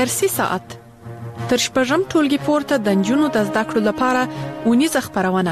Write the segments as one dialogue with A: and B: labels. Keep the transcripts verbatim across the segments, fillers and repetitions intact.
A: درسي ساعت تر شپږم ټولګي پورته د نجونو د زده کړو لپاره اونیزه خپرونه.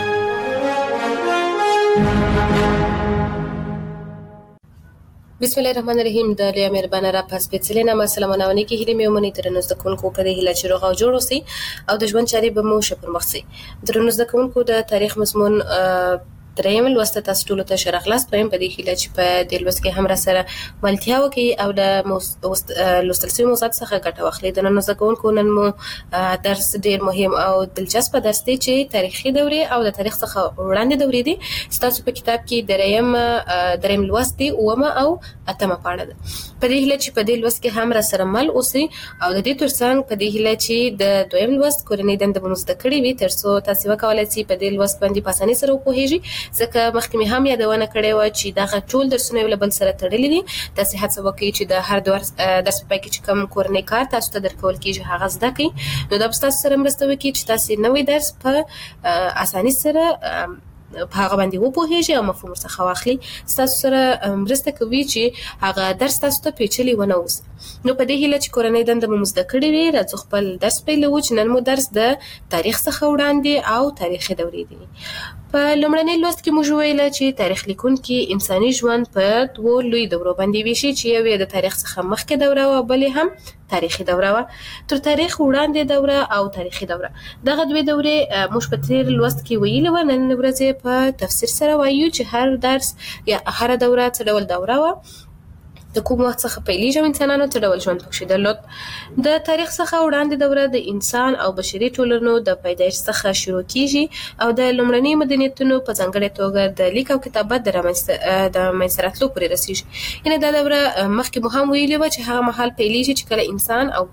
B: بسم الله الرحمن الرحیم. د لوی مهربانه را پس سپېڅلې نامه سلامونه کې هیله مې ومني درنو زده کوونکو په دې هیله چې روغ او جوړ اوسئ او د ژوند چارې به مو ښه پرمخ ځي. درنو زده کوونکو د تاریخ مضمون دریم لوست تاسو ټول ته شرح خلاص پریم په دې هیله چې په دې لوست کې هم را سره ملتیا وکړي او د لوستل شوي موضوعات څخه ګټه واخلي. د نن زده کوونکو نن مو درس ډیر مهم او دلچسپ درس دی چې تاریخي دورې او د تاریخ څخه وړاندې دورې دي. تاسو په کتاب کې دریم دریم لوست دی اومه او اتمه پاڼه ده. په دې هیله چې په دې لوست کې هم را سره مل اوسئ او د دې ترڅنګ په دې هیله چې د دویم لوست کورنۍ دنده به مو زده کړې وي ترڅو تاسو وکولای شئ په دې لوست باندې په اسانۍ سره وپوهیږئ. ځکه مخکې مې هم یادونه کړې وه چې دغه ټول درسونه یو له بل سره تړلي دي. تاسو هڅه وکړئ چې د هر درس درس په پای کې چې کوم کورنۍ کار تاسو ته درکول کېږي هغه زده کړئ. نو دا به تاسو سره مرسته وکړي چې تاسو نوی درس په اسانۍ سره په هغه باندې وپوهیږئ او مفهوم ورڅخه واخلئ. تاسو سره مرسته کوي چې هغه درس تاسو ته پیچلی ونه اوسي. نو په دې هیله چې کورنۍ دنده مو زده کړې وي راځو خپل درس پیلوو چې نن مو درس د تاریخ څخه وړاندې او تاریخي دورې دي. په لومړني لوست کې موږ ویل چې تاریخ لیکونکي انساني ژوند په دوه لوی دورو باندې ویشي چې یو د تاریخ څخه مخکې دوره او بل هم تاریخي دوره و. تر تاریخ وړاندې دوره او تاریخي دوره دغه دوه دورې موږ په تیر لوست کې ویل و. نن ورځ په تفسیر سره وایو چې هر درس یا هر دوره څه ډول دوره و، د کوم وخت څخه پیلېږي او انسانانو څه ډول ژوند پکې درلود. د تاریخ څخه وړاندې دوره د انسان او بشري ټولنو د پیدایښت څخه شروع کیږي او د لومړني مدنیتونو په ځانګړې توګه د لیک او کتابت د رامنځته د منځته راتلو پورې رسیږي. یعنې دا دوره مخکې مو هم ویلې وه چې هغه مهال پیلېږي چې کله انسان او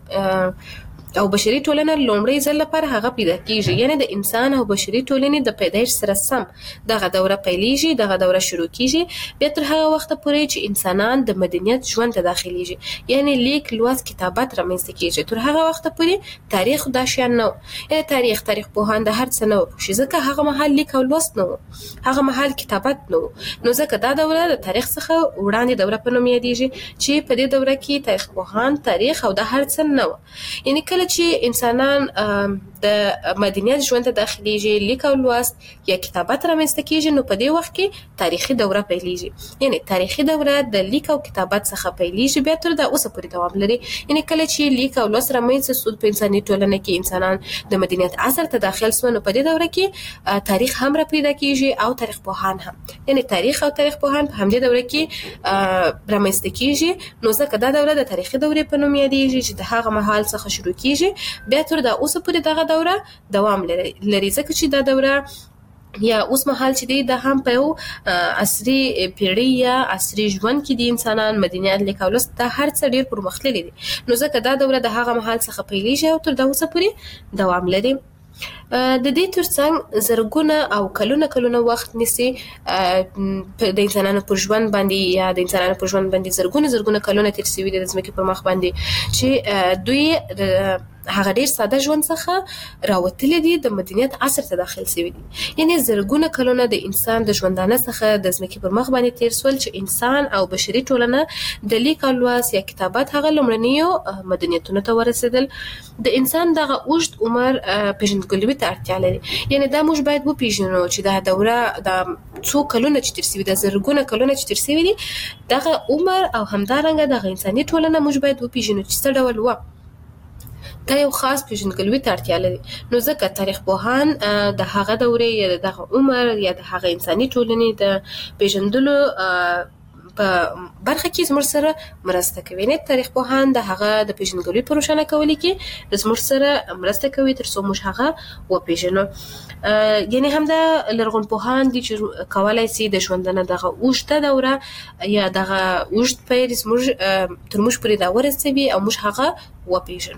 B: او بشري ټولنه لومړی ځل لپاره هغه پیدا کیږي. یعنی د انسان او بشري ټولنې د پیدایښت سره سم دغه دوره پیلېږي، دغه دوره شروع کیږي. بیا تر هغه وخته پورې چې انسانان د مدنیت ژوند ته داخليږي، یعنی لیک لوست کتابت رامنځته کیږي. تر هغه وخته پورې تاریخ دا شیان نه و. یعنی تاریخ تاریخ پوهان د هر څه نه و پوهېږي ځکه هغه مهال لیک او لوست نه و، هغه مهال کتابت نه و. نو ځکه دا دوره د تاریخ څخه وړاندې دوره په نوم یادېږي چې په دې دوره کې تاریخ پوهان تاریخ او د هر څه نه و. یعنی کله چې انسانان د مدنیت ژوند ته داخليږي، لیک او لوست یا کتابت رامنځته کیږي، نو په دې وخت کې تاریخي دوره پیلېږي. یعنی تاریخي دوره د لیک او کتابت څخه پیلېږي بیا تر دا اوسه پورې دوام لري. یعنی کله چې لیک او لوست رامنځته شو په انساني ټولنه کې انسانان د مدنیت عصر ته داخل شول، نو په دې دوره کې تاریخ هم را پیدا کیږي او تاریخ پوهان هم. یعنی تاریخ او تاریخ پوهان په همدې دوره کې رامنځته کیږي. نو ځکه دا دوره د تاریخي دورې په نوم یادېږي چې د هغه مهال څخه شروع کیږي بیا تر دا اوسه پورې دغه دوره دوام لري ځکه چې دا دوره یا اوس مهال چې دی دا هم په یو عصري پیړۍ یا عصري ژوند کې د انسانان مدنیت لیک او لوست دا هر څه ډېر پرمختللي دي. نو ځکه دا دوره د هغه مهال څخه پیلېږي او تر دا اوسه پورې دوام لري. د دې ترڅنګ زرګونه او کلونه کلونه وخت نیسي د انسانانو پر ژوند باندې یا د انسانانو پر ژوند باندې زرګونه زرګونه کلونه تیر شوي دي د ځمکې پر مخ باندې چې دوی هغه ډیر ساده ژوند څخه راوتلي دي د مدنیت عصر ته داخل شوي دي. یعنی زرګونه کلونه د انسان د ژوندانه څخه د ځمکې پر مخ باندې تیر شول چې انسان او بشري ټولنه د لیک او لوست یا کتابت هغه لومړنیو مدنیتونو ته ورسېدل. د انسان دغه اوږد عمر پیژندګلوي ته اړتیا لري. یعنی دا موږ باید وپېژنو چې دا دوره د څو کلونه چې تیر شوي ده، زرګونه کلونه چې تیر شوي دي، دغه عمر او همدارنګه دغه انساني ټولنه موږ باید وپېژنو چې څه ډول وه. دا یو خاص پیژندګلوي ته اړتیا لري. نو ځکه تاریخ پوهان د هغه دورې یا د دغه عمر یا د هغه انساني ټولنې د پیژندلو په برخه کې زموږ سره مرسته کوي. نه تاریخ پوهان د هغه د پیژندګلوي په روښانه کولو کې زموږ سره مرسته کوي تر څو موږ هغه وپېژنو. یعنی هم د لرغون پوهان دي چې کولای شي د ژوندانه دغه اوږده دوره یا دغه اوږد پیر زموږ تر موږ پورې دا ورسوي او موږ هغه وپېژنو.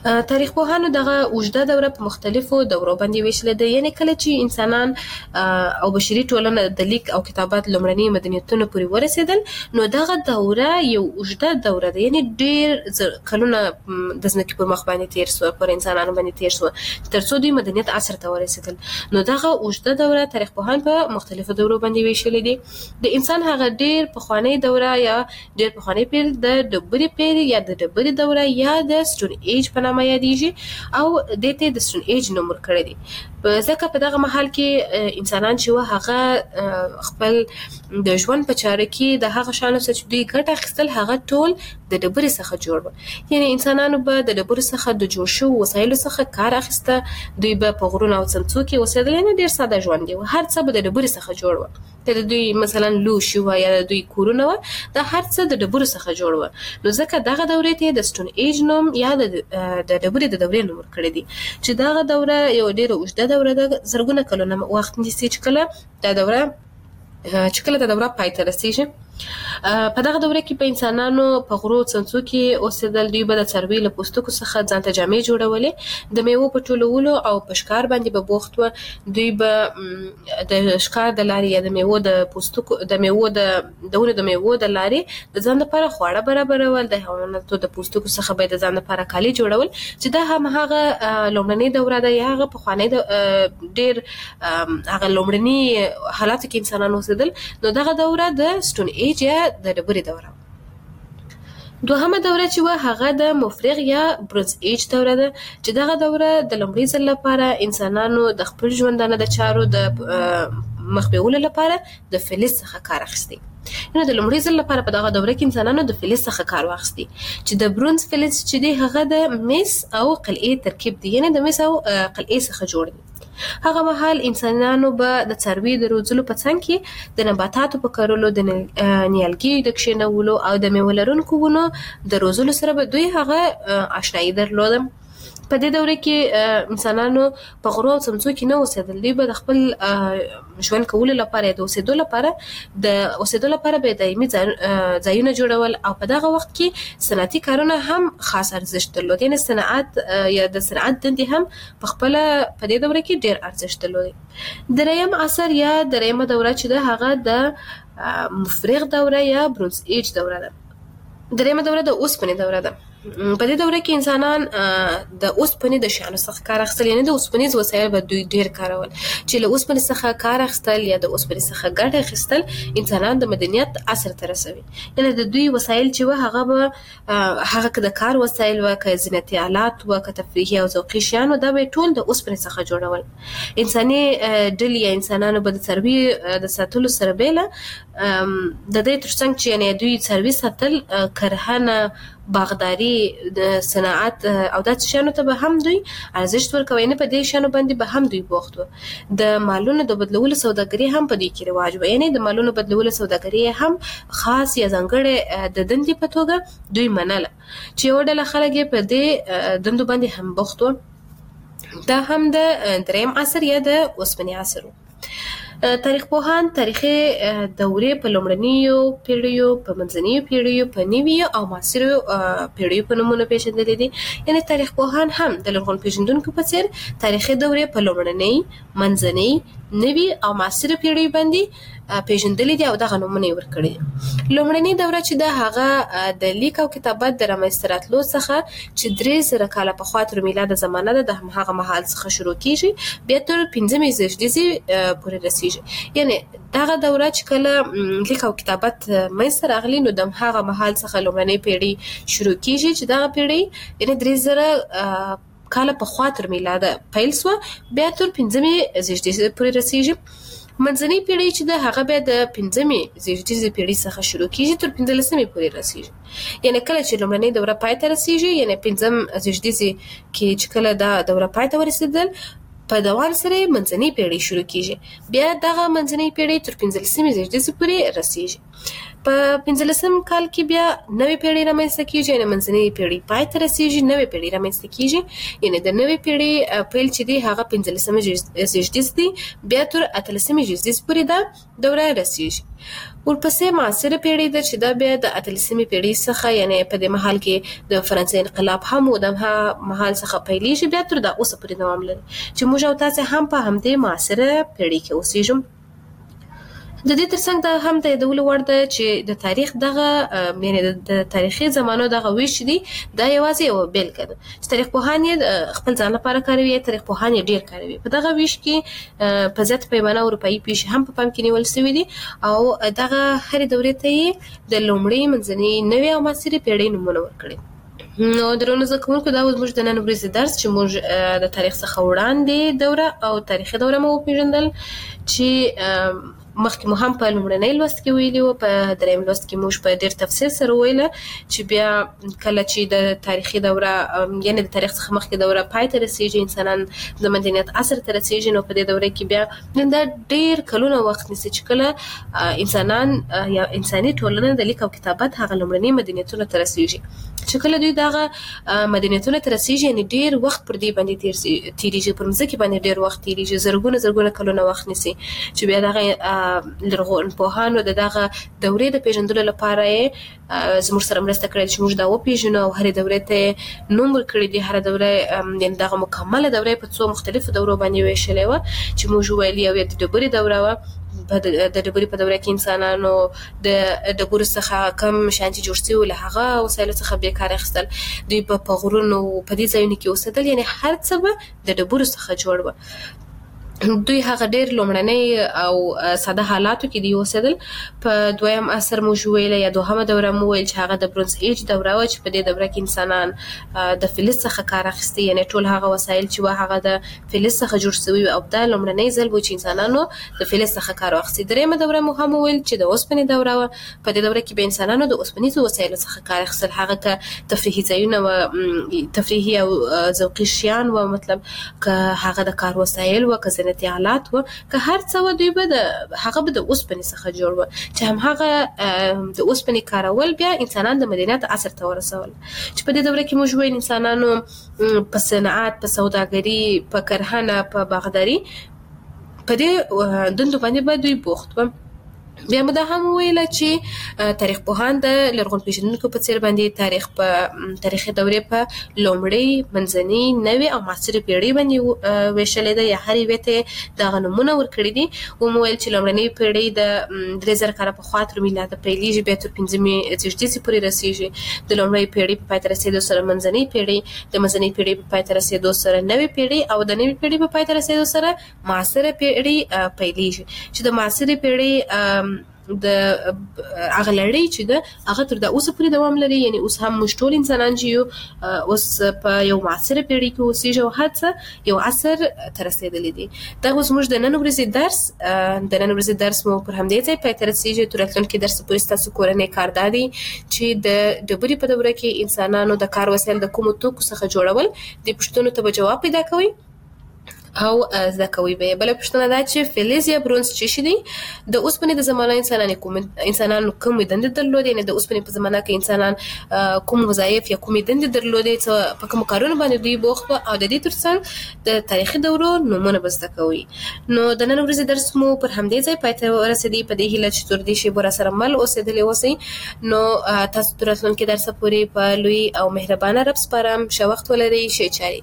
B: تاریخ پوهانو دغه اوږده دوره په مختلفو دورو باندې ویشلې ده. یعنې کله چې انسانان او بشري ټولنه د لیک او کتابت لومړني مدنیتونو پورې ورسېدل، نو دغه دوره یو اوږده دوره ده، یعنې ډېر کلونه د ځمکې پر مخ باندې تېر سوه، پر انسانانو باندې تېر سوه تر څو دوی مدنیت عصر ته ورسېدل. نو دغه اوږده دوره تاریخ پوهان په مختلفو دورو باندې ویشلې دي. د انسان هغه ډېر پخوانی دوره یا ډېر پخوانی پیر د ډبرې پیر یا د ډبرې دوره یا د سټون ایج په نامه یادېږي او دې ته د سټون ایج نوم ورکړی دی. ځکه په دغه مهال کې انسانان چې وه هغه خپل د ژوند په چاره کې د هغه شیانو څخه چې دوی ګټه اخیستل هغه ټول د ډبرې څخه جوړ وه. یعنې انسانانو به د ډبرو څخه د جوړ شوو وسایلو څخه کار اخیسته، دوی به په غرونو او څمڅو کې اوسېدل، یعنې ډېر ساده ژوند دی، هر څه به د ډبرې څخه جوړ وه. که د دوی مثلا لوښي وه یا د دوی کورونه وه، دا هر څه د ډبرو څخه جوړ وه. نو ځکه دغه دورې ته د سټون ایج نوم یا د ډبرې د دورې نوم ورکړی دی، چې دغه دوره یو ډېره اوږده دوره ده، زرګونه کلونه وخت نیسي چې کله دا دوره چې کله دا دوره پای ته رسېږي. په دغه دوره کې په انسانانو په غرو څمڅو کې اوسېدل، دوی به د څاروي له پوستکو څخه ځان ته جامې جوړولې، د میوو په ټولولو او په ښکار باندې به بوخت وه. دوی به د ښکار د لارې یا د میوو د پوستکو د میوو د د ونو د میوو د لارې د ځان لپاره خواړه برابرول، د حیواناتو د پوستکو څخه به د ځان لپاره کالي جوړول، چې دا هم هغه لومړنۍ دوره ده یا هغه پخوانی ډېر هغه لومړني حالاتو کې انسانان اوسېدل. نو دغه دوره د سټون ایج یا د ډبرې دوره. دوهمه دوره چې وه هغه د مفرغ یا برونز ایج دوره ده، چې دغه دوره د لومړي ځل لپاره انسانانو د خپل ژوندانه د چارو د مخ بیولو لپاره د فلز څخه کار اخیستی. نو د لومړي ځل لپاره په دغه دوره کې انسانانو د فلز څخه کار واخیستی، چې د برونز فلز چې دی هغه د مس او قلعې ترکیب دی، یعنې د مس او قلعې څخه جوړ دی. هغه مهال انسانانو به د څاروي د روزلو په څنګ کې د نباتاتو په کرلو، د نیالګیو د کښېنولو او د میوه لرونکو ونو د روزلو سره به دوی هغه آشنایي درلوده. په دې دوره کې انسانانو په غرو او څمڅو کې نه اوسېدل، دوی به د خپل ژوند کولو لپاره د اوسېدو لپاره د اوسېدو لپاره به دایمي ځایونه جوړول، او په دغه وخت کې صنعتي کارونه هم خاص ارزښت درلود، یعنې صنعت یا د صنعت دندې هم په خپله په دې دوره کې ډېر ارزښت درلود. دریم عصر یا دریمه دوره چې ده هغه د مفرغ دوره یا برونز ایج دوره ده. دریمه دوره د اوسپنې دوره ده. په دې دوره کې انسانان د اوسپنې د شیانو څخه کار اخیستل، یعنې د اوسپنیز وسایل به دوی ډېر کارول، چې له اوسپنې څخه کار اخیستل یا د اوسپنې څخه ګټه اخیستل انسانان د مدنیت عصر ته رسوي. یعنې د دوی وسایل چې وه هغه به هغه که د کار وسایل وه، که زینتي آلات وه، که تفریحي او ذوقي شیان وه، دا به ټول د اوسپنې څخه جوړول. انساني ډلې یا انسانانو به د څاروي د ساتلو سره بیله د دې تر څنګ چې یعنې دوی څاروي ساتل، کرهنه، باغداري، د صنعت او داسې شیانو ته به هم دوی ارزښت ورکوي، یعنې په دې شیانو باندې به هم دوی بوخت وه. د مالونو د بدلولو سوداګري هم په دوی کې رواج وه، یعنې د مالونو بدلولو سوداګري هم خاص یا ځانګړې د دندې په توګه دوی منله، چې یوه ډله خلک یې په دې دندو باندې هم بوخت وه. دا هم د دریم عصر یا د اوسپنې عصر و. تاریخ پوهان تاریخي دورې په لومړنیو پیړیو، په منځنیو پیړیو، په نویو او معاصرو پیړیو په نومونو پیژندلې دي. یعنې تاریخ پوهان هم د لرغون پیژندونکو په څېر تاریخي دورې په لومړنۍ، منځنۍ، نوي او معاصرو پیړیو باندې پیژندلې دي او دغه نومونه یې ورکړي دي. لومړنۍ دوره چې ده هغه د لیک او کتابت د رامنځته راتلو څخه چې درې زره کاله پخوا تر میلاده زمانه ده، د هماغه مهال څخه شروع کېږي، بیا تر پنځمې زېږدیزې پورې رسېږي. یعنې دغه دوره چې کله لیک او کتابت منځته راغلي، نو د هغه مهال څخه لومړنۍ پیړۍ شروع کېږي، چې دغه پیړۍ یعنې درې زره کاله پخوا تر میلاده پیل سوه، بیا تر پنځمې زېږدیزې پورې رسېږي. منځنۍ پیړۍ چې ده هغه بیا د پنځمې زېږدیزې پیړۍ څخه شروع کېږي تر پنځلسمې پورې رسېږي. یعنې کله چې لومړنۍ دوره پای ته رسېږي، یعنې پنځم زېږدیزې کې چې کله دا دوره پای ته ورسېدل، په دوام سره منځنۍ پیړۍ شروع کېږي، بیا دغه منځنۍ پیړۍ تر پنځلسمې زېږدیزې پورې رسېږي. په پنځلسم کال کې بیا نوې پیړۍ رامنځته کیږي، یعنې منځنۍ پیړۍ پای ته رسیږي، نوې پیړۍ رامنځته کیږي. یعنې د نوې پیړۍ پیل چې دی هغه پنځلسمه زېږدیز دی، بیا تر اتلسمې زېږدیز پورې دا دوره رسیږي. ورپسې معاصره پیړۍ ده چې دا بیا د اتلسمې پیړۍ څخه، یعنې په دې مهال کې د فرانسې انقلاب هم و، د مهال څخه پیلېږي، بیا تر دا اوسه پورې دوام لري چې موږ او تاسې هم په همدې معاصره پیړۍ کې اوسېږو. د دې ترڅنګ دا هم د یادولو وړ ده چې د تاریخ دغه یعنې د تاریخي زمانو دغه ویش دی دا یوازې یوه بیلګه ده چې تاریخ پوهان یې خپل ځان لپاره کاروي، تاریخ پوهان یې ډېر کاروي. په دغه ویش کې په زیاته پیمانه اروپایي پیښې هم په پام کې نیول شوي دي او دغه هرې دورې ته یې د لومړۍ، منځنۍ، نوې او معاصرې پیړۍ نومونه ورکړي. نو درنو زده کوونکو دا اوس زموږ د نن ورځې درس چې موږ د تاریخ څخه وړاندې دوره او تاریخي دوره مو وپېژندل چې مخکې مو هم په لومړنۍ لوست کې ویلي وو، په درېیم لوست کې موږ په ډېر تفصیل سره وویله چې بیا کله چې د تاریخي دوره یعنې د تاریخ څخه مخکې دوره پای ته رسېږي، انسانان د مدنیت عصر ته رسېږي، نو په دې دوره کې بیا دا ډېر کلونه وخت نیسي چې کله انسانان یا انساني ټولنه د لیک او کتابت هغه لومړني مدنیتونو ته رسېږي. چې کله دوی دغه مدنیتونو ته رسېږي، یعنې ډېر وخت پر دې باندې تېرېږي، پر مځکې باندې ډېر وخت تېرېږي، زرګونه زرګونه کلونه وخت نیسي چې بیا دغه لرغونپوهانو د دغه دورې د پېژندلو لپاره یې زموږ سره مرسته کړې چې موږ دا وپېژنو او هرې دورې ته یې نوم ورکړی دی. هره دوره یعنې دغه مکمله دوره یې په څو مختلفو دورو باندې ویشلې وه چې موږ وویل یو یې د ډبرې دوره وه. د ډبرې په دوره کې انسانانو د ډبرو څخه کم شیان چې جوړ شوي له هغه وسایلو څخه بیا کار اخیستل، دوی په غرونو په دې ځایونو کې اوسېدل، یعنې هر څه به د ډبرو څخه جوړ وه. دوی هغه ډېر لومړنۍ او ساده حالاتو کې دی اوسېدل. په دویم عصر موږ ویله یا دوهمه دوره مو ویل چې هغه د برونز ایج دوره وه چې په دې دوره کې انسانان د فلز څخه کار اخیستی، یعنې ټول هغه وسایل چې وه هغه د فلز څخه جوړ شوي او دا لومړنی ځل و چې انسانانو د فلز څخه کار واخیستی. درېیمه دوره مو هم ویل چې د اوسپنې دوره وه. په دې دوره کې به انسانانو د اوسپنیزو وسایلو څخه کار اخیستل، هغه که تفریحي ځایونه وه، تفریحي او ذوقي شیان وه، مطلب که هغه د کار وسایل وه، که زینتي آلات وه، که هر څه وه، دوی به د هغه به د اوسپنې څخه جوړ وه چې همهغه د اوسپنې کارول بیا انسانان د مدنیت عصر ته ورسول چې په دې دوره کې موږ ویل انسانانو په صنعت، په سوداګري، په کرهنه، په باغداري، په دې دندو باندې به دوی بوخت وه. بیا مو دا هم وویله چې تاریخ پوهان د لرغون پېژندونکو په څېر باندې تاریخ په تاریخي دورې په لومړۍ، منځنۍ، نوې او معاصرې پیړۍ باندې ویشلې ده یا هر یوې ته دغه نومونه ورکړي دي. ومو ویل چې لومړنۍ پیړۍ د درې زره کاله پخوا تر میلاده پیلېږي، بیا تر پنځمې زېږدیزې پورې رسېږي. د لومړۍ پیړۍ په پای ته رسېدو سره منځنۍ پیړۍ، د منځنۍ پیړۍ په پای ته رسېدو سره نوې پیړۍ او د نوې پیړۍ په پای ته رسېدو سره معاصره پیړۍ پیلېږي چې د معاصرې پیړۍ د هغه لړۍ چې ده هغه تر دا اوسه پورې دوام لري. یعنې اوس هم موږ ټول انسانان چې یو اوس په یو معاصره پیړۍ کې اوسېږو او هر څه یو عصر ته رسېدلی دي. دا اوس موږ د نن ورځې درس د نن ورځې درس مو پر همدې ځای پای ته رسېږي. تر راتلونکي درس پورې ستاسو کورنی کار دا دی چې د ډبرې په دوره کې انسانانو د کار وسایل د کومو توکو څخه جوړول، دې پوښتنو ته به جواب پیدا کوئ او زده کوي به. بله پوښتنه دا چې فلز یا برونز څه شی دی؟ د اوسپنې د زمانه انسانانو کوم انسانانو کوم دندې درلودې، یعنې د اوسپنې په زمانه کې انسانان کوم وظایف یا کومې دندې درلودې، څه په کوم کارونو باندې دوی بوخت وو، او د دې ترڅنګ د تاریخي دورو نومونه به زده کوي. نو د نن ورځې درس مو پر همدې ځای پای ته ورسېدی. په دې هیله چې تر دې شیبو راسره مل اوسېدلي اوسئ. نو تاسو تر راتلونکي درسه پورې په لوی او مهربانه رب سپارم. ښه وخت ولرئ. ښې چارې.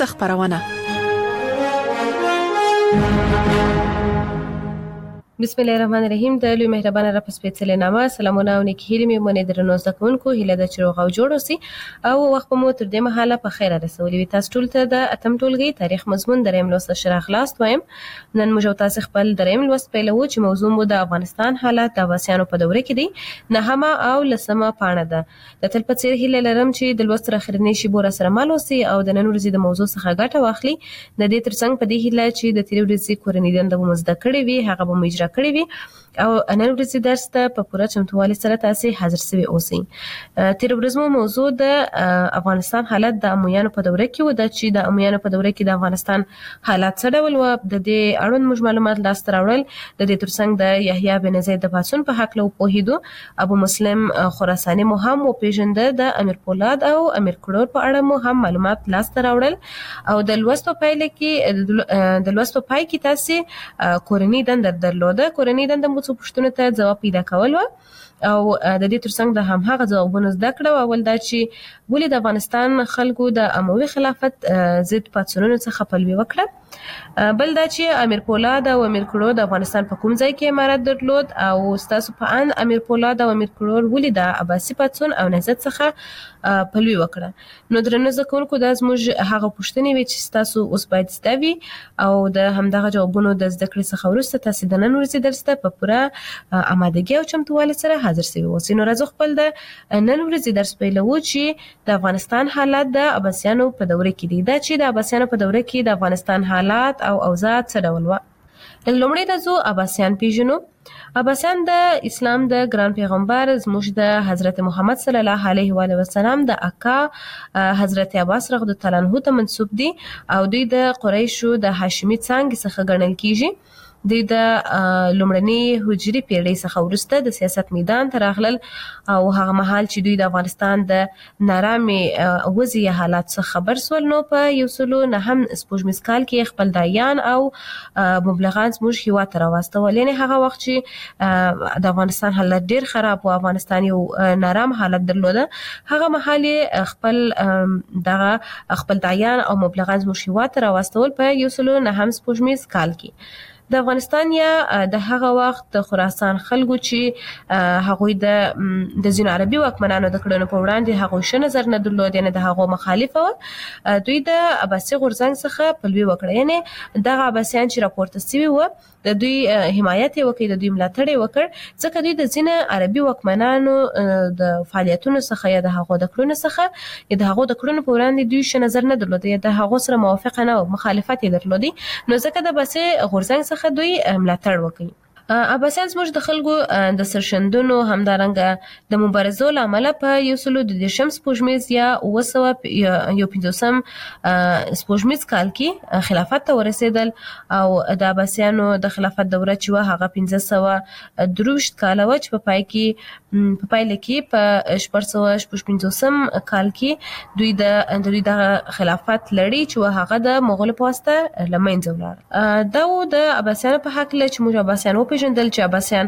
A: خصوصي خبرونه.
B: بسم الله الرحمن الرحیم. د لوی مهربان رب سپېڅلې نامه سلامونه او نیکی هیلې مې مونږ درنو زده کوونکو هیله د چروغ او جوړ اوسي او وخت مو تر دې مهاله په خیر رسولې وي. تاسو ټول ته د اتم ټولګي تاریخ مضمون دریم لوست شرح خلاص وایم. نن موږ تاسو خپل دریم لوست پیلوو چې موضوع مو د افغانستان حالات د عباسیانو په دوره کې دي. نهمه او لسمه پاڼه ده. د تل په څیر هیله لرم چې د لوست اخرنی شی بور سره مال اوسي او د نن ورځې د موضوع څخه ګټه واخلي. د دې ترڅنګ په دې هیله چې د تیر ورځې کورنۍ دنده مو زده کړې وي هغه به مو اجرا کړې وي او نن ورځې درس ته په پوره چمتووالي سره تاسو حاضر سوي اوسئ. تیر ورځ مو موضوع د افغانستان حالت د امویانو په دوره کې و د چې د امویانو په دوره کې د افغانستان حالات څه ډول و. د دې اړوند موږ معلومات لاسته راوړل. د دې ترڅنګ د یحیی بن زید د پاڅون په حق له پوهیدو. ابو مسلم خراساني مو هم وپیژنده. د امیر پولاد او امیر کروړ په اړه مو هم معلومات لاسته راوړل او د لوستو پایله کې د لوستو پای کې تاسو کورنۍ دنده درلوده. کورنۍ دنده څو پوښتنو ته جواب پیدا کول و او د دې ترڅنګ د هماغه ځوابونو زده کړه اول دا چې ولې د افغانستان خلکو د اموي خلافت ضد پاڅونونو څخه پلوي وکړه. بل دا چې امیر پولاد او امیر کروړ د افغانستان په کوم ځای کې امارت درلود او ستاسو په ان امیر پولاد او امیر کروړ ولې د عباسي پاڅون او نهضت څخه پلوي وکړه. نو درنو زده کوونکو دا زموږ هغه پوښتنې وي چې تاسو اوس باید زده وي او د همدغه جوابونو د زده کړې څخه وروسته تاسو د نن ورځې درس ته په پوره آمادګي او چمتووالي سره حاضر سوي اوسئ. نو راځو خپل د نن ورځې درس پیلوو چې د افغانستان حالات د عباسیانو په دوره کې دي. دا چې د عباسیانو په دوره کې د افغانستان حالات او اوضاع څه ډول و. لومړی راځو عباسیان پیژنو. عباسیان د اسلام د ګران پیغمبر زموږ د حضرت محمد صلی الله علیه و آله وسلم د اکا حضرت عباس رضی الله عنه ته منسوب دي او دوی د قریشو د هاشمي څنګه څخه ګڼل کیږي. دوی د لومړني هجري پیړۍ څخه وروسته د سیاست میدان ته راغلل او هغه مهال چې دوی د افغانستان د نارامي وضعي حالات څخه خبر سول نو په یو سلو نهم سپوږمیز کال کې خپل دایان او مبلغان زموږ هیواد ته راوستول. یعنې هغه وخت چې د افغانستان حالت ډیر خراب و افغانستان یو نارام حالت درلوده هغه مهال خپل دغه خپل دایان او مبلغان زموږ هیواد ته راوستول په یو سلو نهم سپوږمیز کال کې. د افغانستان یا د هغه وخت د خراسان خلکو چې هغوی د د ځینو عربي واکمنانو د کړنو په وړاندې هغوی ښه نظر نه درلود یعنې د هغو مخالفه وه. دوی د عباسي غورځنګ څخه پلوي وکړه یعنې دغه عباسیان چې راپورته سوي وه د دوی حمایت یې وکړ د دوی ملاتړ یې وکړ ځکه دوی د ځینو عربي واکمنانو د فعالیتونو څخه یا د هغو د کړنو څخه یا د هغو د کړنو په وړاندې دوی ښه نظر نه درلود یا د هغو سره موافقه نه وه مخالفت یې درلودی. نو ځکه د عباسي غورځنګ څخه دوی ملاتړ وکړي. عباسیان زموږ د خلکو د سرښندنو همدارنګه د مبارزو له امله په یو سلو د دېرشم سپوږمیز یا اوه سوه یو پنځوسم سپوږمیز کال کې خلافت ته ورسېدل او د عباسیانو د خلافت دوره چې وه هغه پنځه سوه درویشت کاله وه چې په پای کې په پایله کې په شپږ سوه شپږ پنځوسم کال کې دوی د دوی دغه خلافت لړۍ چې وه هغه د مغولو په واسطه له منځه ولاړه. دا و د عباسیانو په حق له چې موږ عباسیان وپېژنو پیژندل چې عباسیان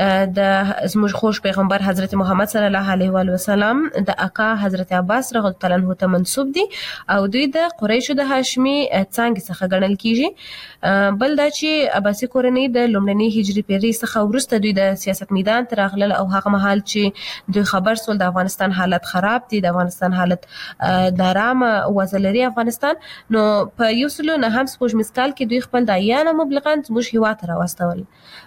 B: د زموږ خوږ پیغمبر حضرت محمد صلی الله علیه و آله وسلم د اکا حضرت عباس رضی الله عنه ته منسوب دي او دوی د قریشو د هاشمي څنګه څخه ګڼل کیږي. بل دا چې عباسي کورنۍ د لومړني هجري پیړۍ څخه وروسته دوی د سیاست میدان ته راغلل او هغه مهال چې دوی خبر سول د افغانستان حالت خراب دي د افغانستان حالت نارامه وضع لري افغانستان نو په یو سلو نهم سپوږمیز کال کې دوی خپل دایان او مبلغان زموږ هیواد ته راوستول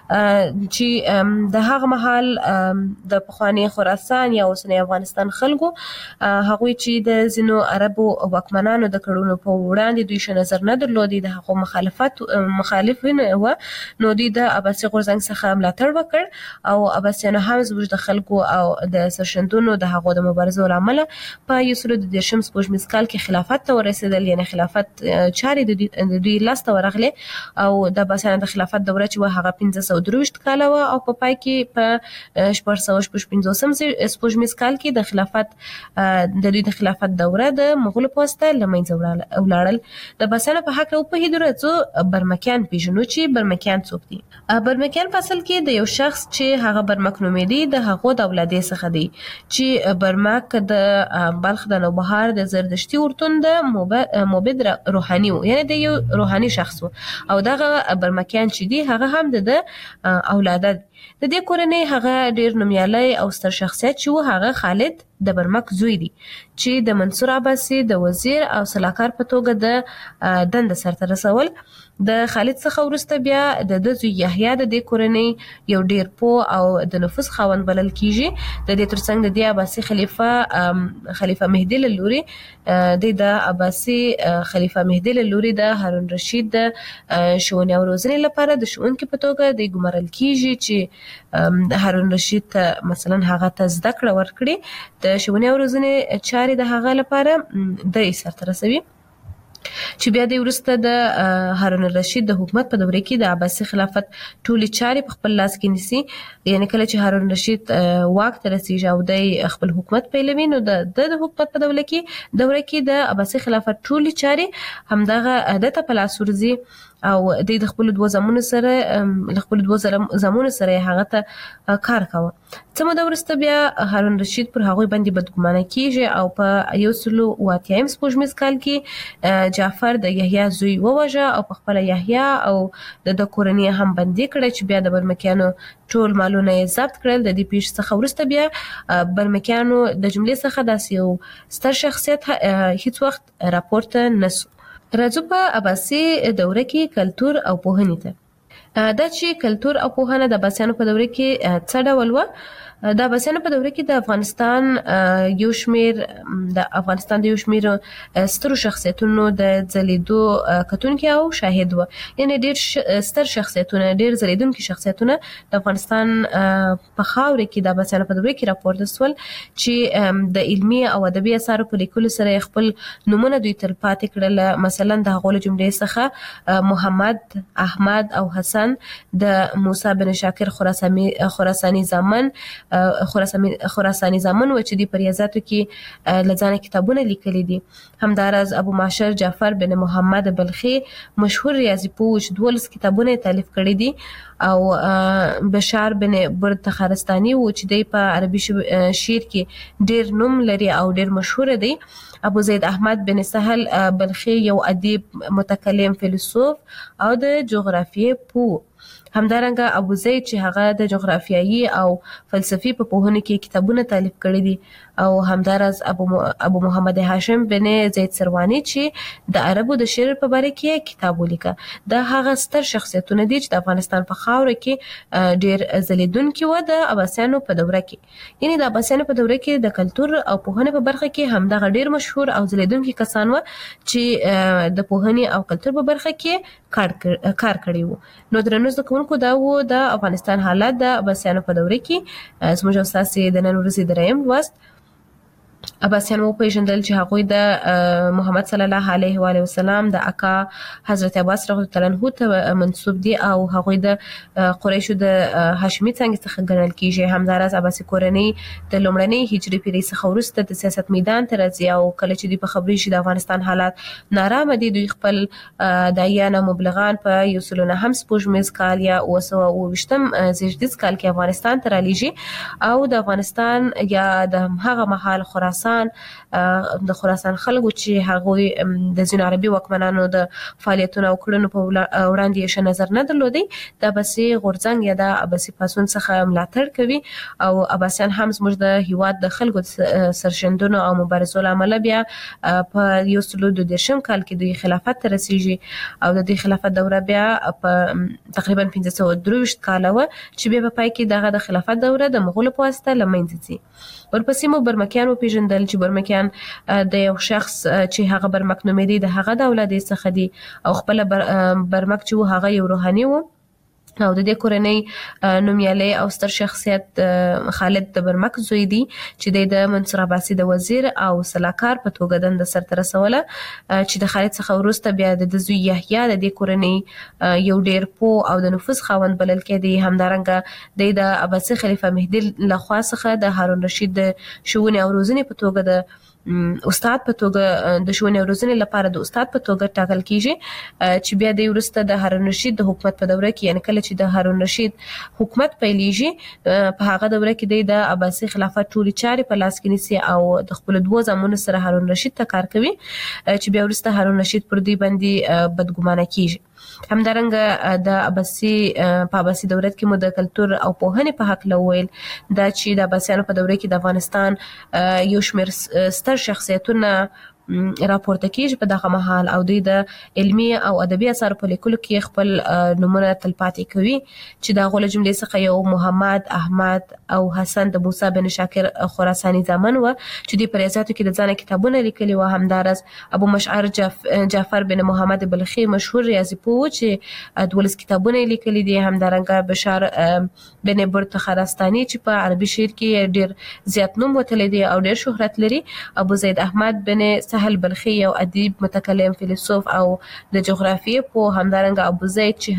B: چې د هغه مهال د پخوانی خراسان یا اوسنی افغانستان خلکو هغوی چې د ځینو عربو واکمنانو د کړنو په وړاندې دوی ښه نظر نه درلودی د هغو مخالفت مخالفین و نو دوی د عباسي غورځنګ څخه ملاتړ وکړ او عباسیانو هم زموږ د خلکو او د سرښندنو د هغو د مبارزو له امله په یو سلو د دېرشم سپوږمیز کال کې خلافت ته ورسېدل یعنې خلافت چارې د دوی لاسته ورغلې او د عباسیانو د خلافت دوره چې وه هغه پنځه سوه درې ویشت کال و او په پای کې په شپږ سوه شپږ پنځوسم سپوږمیز کال کې د خلافت د دوی د خلافت دوره د مغولو په واسطه له منځه ولاړل. د عباسیانو په حق او په هیدو راځو برمکیان پیژنو چې برمکیان څوک دي. برمکیان په اصل کې د یو شخص چې هغه برمک نومېدي د هغو د اولادې څخه دی چې برمک د بلخ د نوبهار د زردشتي اورتون د موبد روحاني و، یعنی د یو روحاني شخص و او دغه برمکیان چې دي هغه هم د اولاده د دې کورنۍ هغه ډیر نومیالی او ستر شخصیت چې و هغه خالد د برمک زوی دی چې د منصور عباسي د وزیر او سلاکار په توګه د دند سرته رسول. د خالد څخه وروسته بیا د د زوی یحیی د دې کورنۍ یو ډیر پوه او د نفوذ خاوند بلل کیږي. د دې ترڅنګ د دې عباسي خلیفہ خلیفہ مهدی له لوري د د عباسي خلیفہ مهدی له لوري د هارون رشید د ښوونې او روزنې لپاره د ښوونکي په توګه د ګمارل کیږي چې هارون رشید ته مثلا هغه ته زده کړه ورکړي د ښوونې او روزنې چارې د هغه لپاره د سرته رسوي چې بیا د وروسته د هارون الرشید د حکومت په دوره کې د عباسي خلافت ټولې چارې په خپل لاس کې نیسي. یعنی کله چې هارون الرشید واک ته رسیږي او د خپل حکومت پیلوي نو د د حکومت په دوره کې دوره کې د عباسي خلافت ټولې چارې همدغه د ته په لاس ورځي او د خپل دوه زمونو سره ل خپل دوه زمونو سره هغه ته کار کاوه. څه موده وروسته بیا هارون رشید پر هغوی باندې بدګمانه کیږي او په یو سلو اوه اتیایم سپوږمیز کال کې جعفر د یحیی زوی ووژه او په خپل یحیی او د د کورنۍ هم بندي کړه چې بیا د برمکیانو ټول مالونه یې ضبط کړل. د دې پیښې څخه وروسته بیا برمکیانو د جملې څخه داسې یو ستر شخصیت هیڅ وخت راپورته نسو. راځو په عباسي دوره کې کلتور او پوهنې ته. دا چې کلتور او پوهنه د عباسیانو په دوره کې څه ډول و؟ د عباسیانو په دوره کې د افغانستان یو شمیر د افغانستان د یو شمیر سترو شخصیتونو د ځلیدو کتونکي او شاهد و. یعنی ډیر ستر شخصیتونه ډیر ځلیدونکي شخصیتونه د افغانستان په خاوره کې د عباسیانو په دوره کې راپورته سول چې د علمي او ادبي اثارو په لیکلو سره خپل نومونه دوی تل پاتې کړل. مثلا د هغو له جملې څخه محمد، احمد او حسن، د موسی بن شاکر خراسانی خراسانی زامن خراسانی خراسانی زامن و چې د پریازاتو کې لزانه کتابونه لیکلي دي. همدارز ابو معشر جعفر بن محمد بلخی مشهور ریاضي پوه چې دولس کتابونه تالیف کړي دي او بشار بن برد تخارستانی و چې د په عربي شعر کې ډیر نوم لري او ډیر مشهور دی. ابو زید احمد بن سهل بلخی یو ادیب، متکلم، فیلسوف او د جغرافیې پوه. همدارنګه ابو زید چې هغه د جغرافیایي او فلسفي په پوهنه کې کتابونه تالیف کړي دي او همدارز ابو ابو محمد هاشم بن زید سروانی چې د عربو د شعر په باره کې کتاب ولیکه. دا هغه ستر شخصیتونه دي چې د افغانستان په خاوره کې ډیر ځلیدونکي و د عباسیانو په دوره کې. یعنی د عباسیانو په دوره کې د کلتور او پوهنې په برخه کې همدغه ډیر مشهور او ځلیدونکي کسان و چې د پوهنې او کلتور په برخه کې کار کار کړی وو. نو درنو زده کوونکو دا و د افغانستان حالت د عباسیانو په دوره کې. زموږ استاد د نن ورځې دریم لوست عباسیان وپیژندل چې هغوی د محمد صلی الله علیه و آله وسلم د اکا حضرت عباس رضی الله عنه ته منسوب دي او هغوی د قریشو د هاشمي څنګه څخه ګڼل کیږي. همدارس عباسي کورنۍ د لومړنۍ هجري پیړۍ څخه وروسته د سیاست میدان ته راځي او کله چې دوی په خبري شي د افغانستان حالات نارامه دي، دوی خپل دایان او مبلغان په یو سل نه هم سپوږمیز کال یا اوه سوه اوه ویشتم زیږدیز کال کې افغانستان ته رالیږي او د افغانستان یا د هغه مهال خراسان د خراسان خلکو چې هغوی د ځینو عربي واکمنانو د فعالیتونو او کړنو په وړاندې یې ښه نظر نه درلودی، د عباسي غورځنګ یا د عباسي پاڅون څخه ملاتړ کوي او عباسیان هم زموږ د هیواد د خلکو سرښندنو او مبارزو له امله بیا په یو سل دوه دېرشم کال کې دوی خلافت ته رسیږي او د دوی خلافت دوره بیا په تقریبا پنځه سوه درې ویشت کاله وه چې بیا په پای کې دغه د خلافت دوره د مغولو په واسطه له منځه ځي. ورپسې مو برمکیان وپېژندل چې برمکیان د یو شخص چې هغه برمک نومېدی د هغه د اولادې څخه دي او خپله برمک چې و هغه یو روحاني و او د دې کورنۍ نومیالي او ستر شخصیت خالد د برمک زوی دی چې د منصور عباسي د وزیر او سلاکار په توګه دند سرته رسوله چې د خالد څخه وروسته بیا د زوی یحیی د دې کورنۍ یو ډیر پو او د نفوذ خاوند بلل کېدی. همدارنګه د عباسي خلیفہ مهدی لخوا څخه د هارون رشید د شؤون او روزنې په توګه د استاد په توګه د شؤون او روزنې لپاره د استاد په توګه ټاکل کیږي چې بیا د ورسته د هارون رشید د حکومت په دوره کې یعنی کله چې د هارون رشید حکومت پیلېږي په هغه دوره کې د عباسي خلافت ټولې چارې په لاس کې نیسي او د خپل دوه زامنو سره هارون رشید ته کار کوي چې بیا ورسته هارون رشید پر دوی باندې بدګمانه کیږي. همدارنګه د عباسي په عباسي دولت کې مو د کلتور او پوهنې په حق لویل دا چې د عباسیانو په دوره کې د افغانستان یو شمېر ستر شخصیتونه راپورته کیږي په دغه مهال او دوی د علمي او ادبي اثارو په لیکلو کې خپل نمونه تلپاتې کوي چې د غوله جملې څخه یو محمد احمد او حسن د موسی بن شاکر خراساني زامن و چې د پریزاتو کې د ځان کتابونه لیکلي و. همدارس ابو مشعر جاف جعفر بن محمد بلخي مشهور ریاضي پوه چې دولس کتابونه لیکلي دي. همدارنګه بشار بن برت خراساني چې په عربي شعر کې ډیر زیات نوم وتلی دی او ډیر شهرت لري. ابو زید احمد بن سهل بلخي یو ادیب متکلم فیلسوف او د جغرافیې په همدارنګه ابو زید چې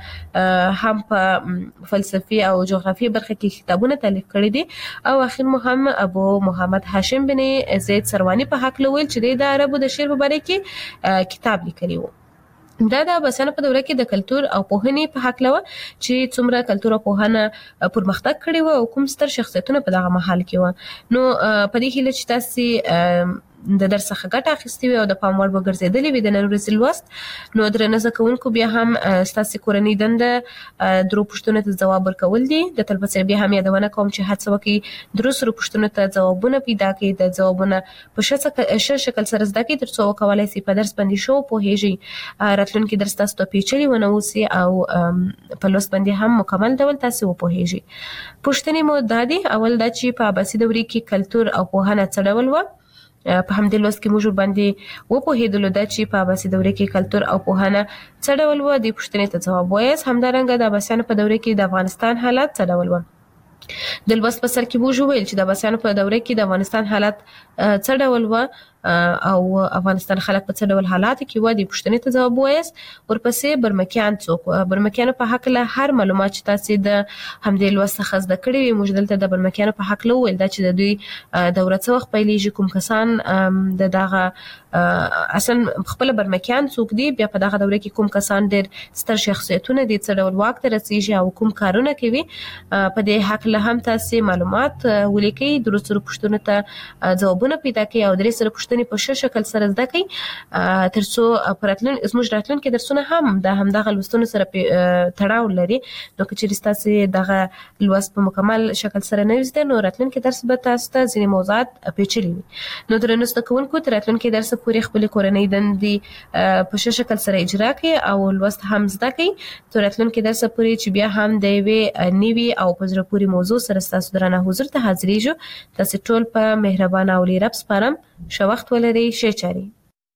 B: هغه هم په فلسفي او جغرافیې برخه کې کتابونه تالیف کړي دي. او اخر مهم ابو محمد هاشم بن زید سروانی په حق لویل چې د عربو د شعر په باره کې کتاب لیکلی و. دا د عباسیانو په دوره کې د کلتور او پوهنې په حق لوه چې څومره کلتور او پوهنه پرمختګ کړي و او کوم ستر شخصیتونه په دغه محل کې و. نو په دې هیله چې تاسو د درس څخه ګټه اخیستې وي او د پام وړ وګرځېدلې وي د نن ورځې لوست نو درنه زده کوونکو بیا هم ستاسې کورنۍ دنده درو پوښتنو ته ځواب ورکول دي. د تل په څېر بیا هم یادونه کوم چې هڅه وکړئ درو سرو پوښتنو ته ځوابونه پیدا کړئ. د ځوابونه په ښه شکل سره زده کړئ تر څو وکولای شئ په درس باندې ښه وپوهیږئ، راتلونکي درس تاسو ته پیچلي ونه اوسي او په لوست باندې هم مکمل ډول تاسو وپوهیږئ. پوښتنې مو دا دي. اول دا چې په عباسي دورې کې کلتور او پوهنه څه ډول وه؟ په همدې لوست کې موږ باندې وپوهېدلو دا چې په عباسي دوره کې کلتور او پوهنه څه ډول و. دې پوښتنې ته ځواب وایاست. همدارنګه د عباسیانو په دوره کې د افغانستان حالات څه ډول و؟ د لوست په سر کې موږ وویل چې د عباسیانو په دوره کې د افغانستان حالات څه ډول و او افغانستان خلک په څه ډول حالاتو کې و. دې پوښتنې ته ځواب وایاست. ورپسې برمکیان څوک و؟ برمکیانو په هکله هر معلومات چې تاسې د همدې لوست څخه زده کړي وي موږ دلته د برمکیانو په هکله وویل دا چې د دوی دوره څه وخت پیلېږي، کوم کسان د دغه اصلا خپله برمکیان څوک دي، بیا په دغه دوره کې کوم کسان ډېر ستر شخصیتونه دي، څه ډول واک ته رسېږي او کوم کارونه کوي. په دې هکله هم تاسې معلومات ولیکئ، درو سرو پوښتنو ته ځوابونه پیدا کړئ او درې سره پوښتنې په ښه شکل سره زده کړئ تر څو په راتلون زموږ راتلونکي درسونه هم د همدغه لوستونو سره تړاو لري. نو که چېرې ستاسې دغه لوست په مکمل شکل سره نه وي زده نو راتلونکي درس به تاسو ته ځینې موضوعات پیچلي وي. نو درنو زده کوونکو تر راتلونکي درسه پورې خپلې کورنۍ دندې په ښه شکل سره اجرا کړئ او لوست هم زده کړئ تر راتلونکي درسه پورې چې بیا هم د یوې نوي او په زړه پورې موضوع سره ستاسو درانه حضور ته حاضرېږو. تاسې ټول په مهربانه اولی رب سپارم. ښه وخت ولرئ، ښې چارې.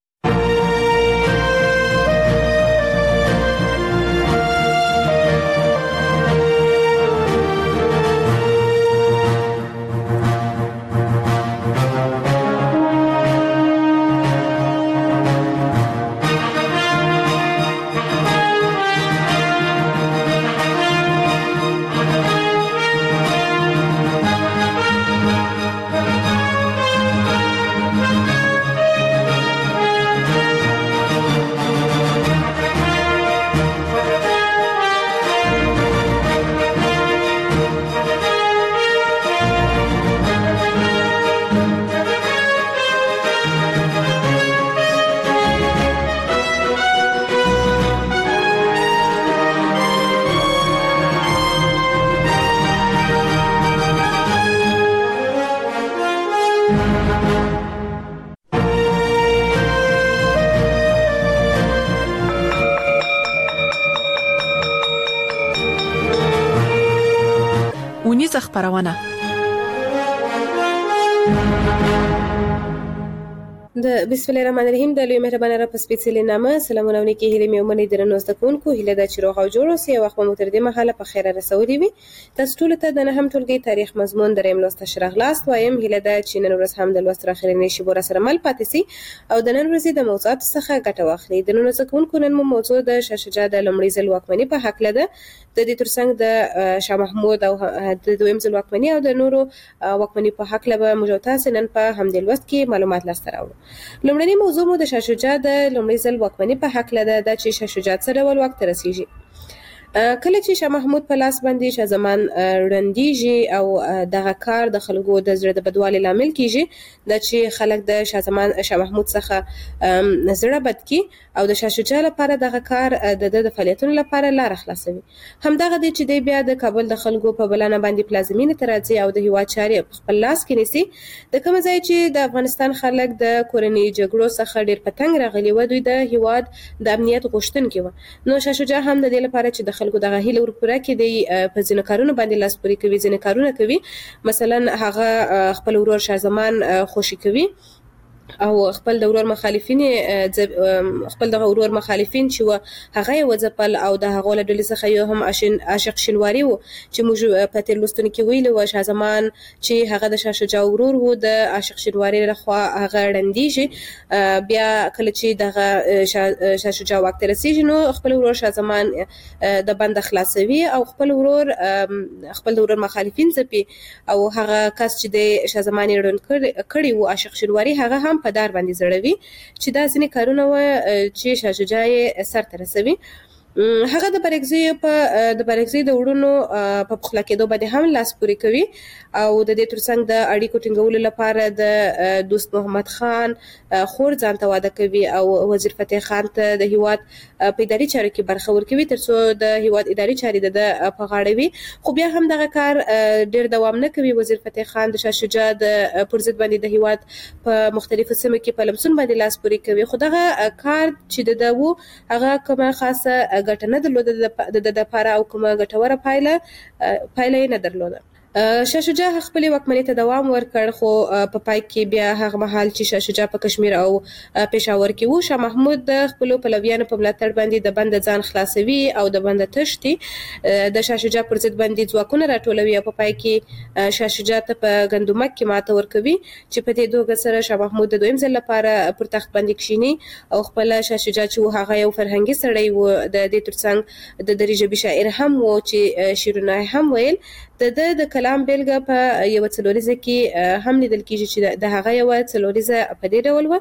A: اونیزه خپرونه
B: د بسم الله الرحمن الرحیم د لوی مهربانه را په سپېڅلې نامه سلامونه ونکي هیله مې ومنئ درنو زده کوونکو هیله ده چې روغ او جوړ اوسئ او وخت مو تر دې مهاله په خیره رسولي وي. تاسو ټولو ته د نهم ټولګي تاریخ مضمون دریم لوست ته راغلاست. وایم هیله ده چې نن ورځ هم د لوست تر اخرنۍ شیبو راسره مل پاتې سئ او د نن ورځې د موضوعاتو څخه ګټه واخلئ. درنو زده کوونکو نن مو موضوع د شاه شجاع د لومړي ځل واکمني په هکله ده. د دې ترڅنګ د شاه محمود او د دویم ځل واکمني او د نورو واکمني په هکله به موږ تاسو نن په همدې لوست کې معلومات لاسته راوړو. لومړنی موضوع مو د شاه شجاع د لومړي ځل واکمني په هکله ده دا چې شاه شجاع څه ډول واک ته رسیږي. کله چې شاه محمود په لاس باندې شاه زمان ړندیږي او دغه کار د خلکو د زړه د بدوالي لامل کیږي دا چې خلک د شاه زمان شاه محمود څخه زړه بد کی او د شاه شجاع لپاره دغه کار د د فعالیتونو لپاره لار خلاصوي. همدغه دی چې دی بیا د کابل د خلکو په بلنه باندې پلازمینې ته راځي او د هیواد چارې په خپل لاس کې نیسي. د کوم ځای چې د افغانستان خلک د کورنۍ جګړو څخه ډیر پتنګ راغلي و دوی د هیواد د امنیت غوښتونکي و. نو شاه شجاع هم د دې لپاره چې د خلکو دغه هیله ورپوره کړي په ځینو کارونو باندې لاس پورې کوي ځینې کارونه کوي. مثلا هغه خپل ورور شاه زمان خوشي کوي او خپل د ورور مخالفین خپل د ورور مخالفین چې و هغه یې وځپل او د هغو له ډلې څخه یو هم عاشق شینواري و چې موږ په تېر لوستونو کې ویلي وو شاه زمان چې هغه د شاه شجاع ورور و د عاشق شینواري لخوا هغه ړندیږي. بیا کله چې دغه شاه شجاع واک ته رسیږي نو خپل ورور شاه زمان د بند خلاصوي او خپل ورور خپل ورور مخالفین ځپي او هغه کس چې د شاه زمان یې ړوند کړي و عاشق شینواري هغه هم په دار باندې زړوي چې دا ځینې کارونه و چې شاه شجاع یې سرته رسوي. هغه د برګزیو په د برګزیو د وړونو په پخلا کېدو باندې هم لاس پورې کوي او د دې ترڅنګ د اړیکو ټینګولو لپاره د دوست محمد خان خور ځان ته واده کوي او وزیر فتح خان ته د هیواد په اداري چارو کې برخه ورکوي ترڅو د هیواد اداري چارې د په غاړه وي. خو بیا هم دغه کار ډیر دوام نه کوي. وزیر فتح خان د شاه شجاع د پر ضد باندې د هیواد په مختلفو سیمو کې په لمسون باندې لاس پورې کوي. خو دغه کار چې د دو هغه کومه خاصه ګټه نه درلوده د لپاره او کومه ګټوره پایله پایله نه درلوده. شاه شجاع خپل واکمنۍ ته دوام ورکړ خو په پای کې بیا هغه مهال چې شاه شجاع په کشمیر او پېښور کې وو شاه محمود د خپل پلویانو په ملاتړ باندې د بند ځان خلاصوي او د بند تشتي د شاه شجاع پر ضد باندې ځواکونه راټولوي او په پای کې شاه شجاع ته په ګندمک کې ماته ورکوي چې په دې دوه سره شاه محمود د دویم ځل لپاره پر تخت باندې کښیني او خپل شاه شجاع چې هغه یو فرهنګي سړی و د دې ترڅنګ د دري ژبې شاعر هم و چې شیرونه هم ویل د د کلام بیلګه په یو څلوریزه کې هم لیدل کېږي چې د هغه یو څلوریزه په دې ډول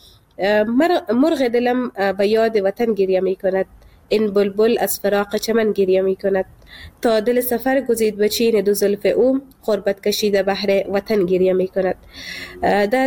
B: و مرغ دلم به یاد وطن گریه میکند این بلبل از فراق چمن گریه میکند تا دل سفر گزید به چین دو زلف او غربت کشیده بحر وطن گریه میکند. دا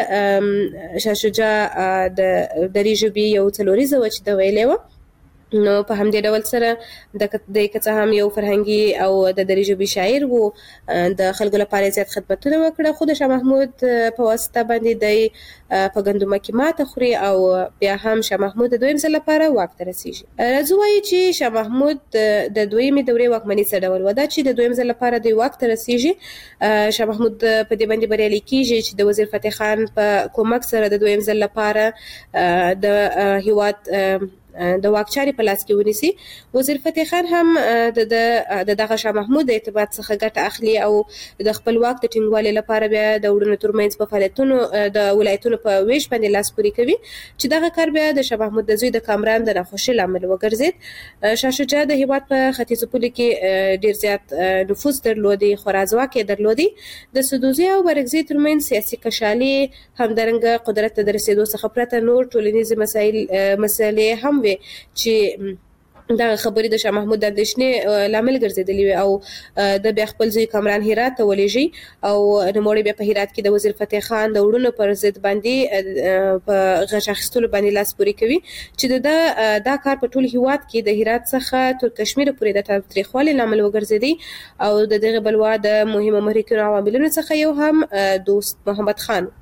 B: د شاه شجاع د دري ژبې یو څلوریزه و چې د ویلې و. نو په همدې ډول سره د د کڅه هم یو فرهنګي او د دري ژبې شاعر وو د خلکو لپاره زیات خدمتونه وکړه خو د شاه محمود په واسطه باندې د په ګندمه کې ماته خوري او بیا هم شاه محمود د دویم ځل لپاره واک ته رسیږي. راځو وایو چې شاه محمود د دویمې دورې واکمنۍ څه ډول و. دا چې د دویم ځل لپاره د واک ته رسیږي شاه محمود په دې باندې بریالی کیږي چې د وزیر فتح خان په کومک سره د دویم ځل لپاره د هیواد د واکچاري په لاس کې ونیسي. وزیر فتح خان هم د دغه شاه محمود د اعتماد څخه ګټه اخلي او د خپل واک د ټینګوالي لپاره بیا د وړونو ترمنځ په فعالیتونو د ولایتونو په ویش باندې لاس پورې کوي چې دغه کار بیا د شاه محمود د زوی د کامران د ناخوښۍ لامل وګرځید. شاه شجاع د هیواد په ختیځو پولو کې ډیر زیات نفوذ درلودي خورا ځواک یې درلودي. د سدوزي او برګزي ترمنځ سیاسي کشالي همدارنګه قدرت ته د رسېدو څخه پرته نور ټولنیزې مسایل مسلې هم وي چې دا خبرې د شاه محمود د اندېښنې لامل ګرځېدلې وي او د بیا خپل زوی کامران هرات ته ولېږي او نوموړی بیا په هرات کې د وزیر فتح خان د وړونو پر ضد باندې په غچ اخیستلو باندې لاس پورې کوي چې د دا کار په ټول هیواد کې د هرات څخه تر کشمیر پورې د تاریخوالي لامل وګرځېدی او د دغه بلوا د مهمو محرکینو عواملونو څخه یو هم دوست محمد خان.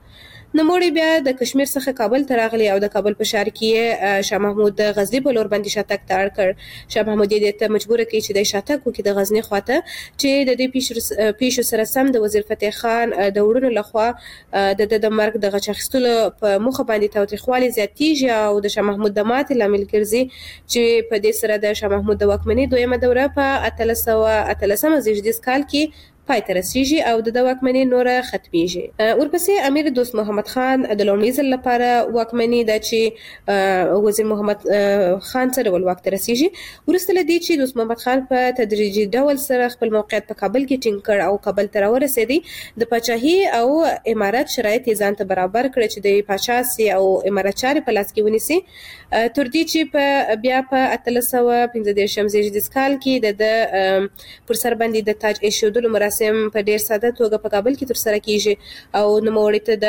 B: نوموړي بیا د کشمیر څخه کابل ته راغلی او د کابل په ښار کې شاه محمود د غزنی په لور باندې شاتګ ته اړ کړ. شاه محمود یې ته مجبور کړ چې د شاتګ وکړي د غزنی خواته، چې د دې پیښو سره سم د وزیر فتح خان د وړونو لخوا د د مرګ د غچ اخیستلو په موخه باندې تاوتریخوالی زیاتیږي او د شاه محمود د ماتې لامل ګرځي، چې په دې سره د شاه محمود د واکمنۍ دویمه دوره په اتلس سوه اتلسمه زیږدیز کال کې پای ته رسیږي او د واکمنۍ نوره ختمیږي. ورپسې امیر دوست محمد خان د لومړي ځل لپاره واکمنۍ ده چې وزیر محمد خان سره ول واک ته رسیږي. وروسته له دې چې دوست محمد خان په تدریجي ډول سره خپل موقعیت په کابل کې ټینګ کړ او کابل ته راورسېدی، د پاچاهي او امارت شرایط یې ځان ته برابر کړ چې د پاچا سي او امارت چارې په لاس کې ونیسي، تر دې چې په بیا په اتلس سوه پنځه دېرشم زیږدیز کال کې د پر سر باندې د تاج ایښودلو مراسم په ډیر ساده توګه په کابل کې ترسره کیږي او نوموړي ته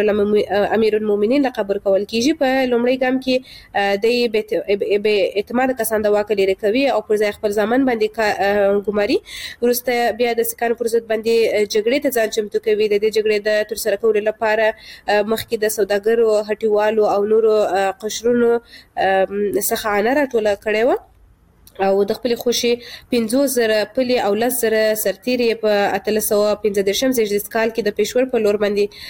B: د امیر المؤمنین لقب ورکول کیږي. په لومړي ګام کې د بې اعتماد کسان د واک لري کوي او پر ځای خپل ځامن باندې ګماري. وروسته بیا د سکانو پر ضد باندې جګړې ته ځان چمتو کوي. د دې جګړې د ترسره کولو لپاره مخکې د سوداګرو، هټیوالو او نورو قشرونو څخه عنه راټوله کړې وه او د خپل خوشي پنځوس زره پلي او لس زره سرتیري په اتلس سوه پنځه دېرشم زیږدیز کال کې د پېښور په لور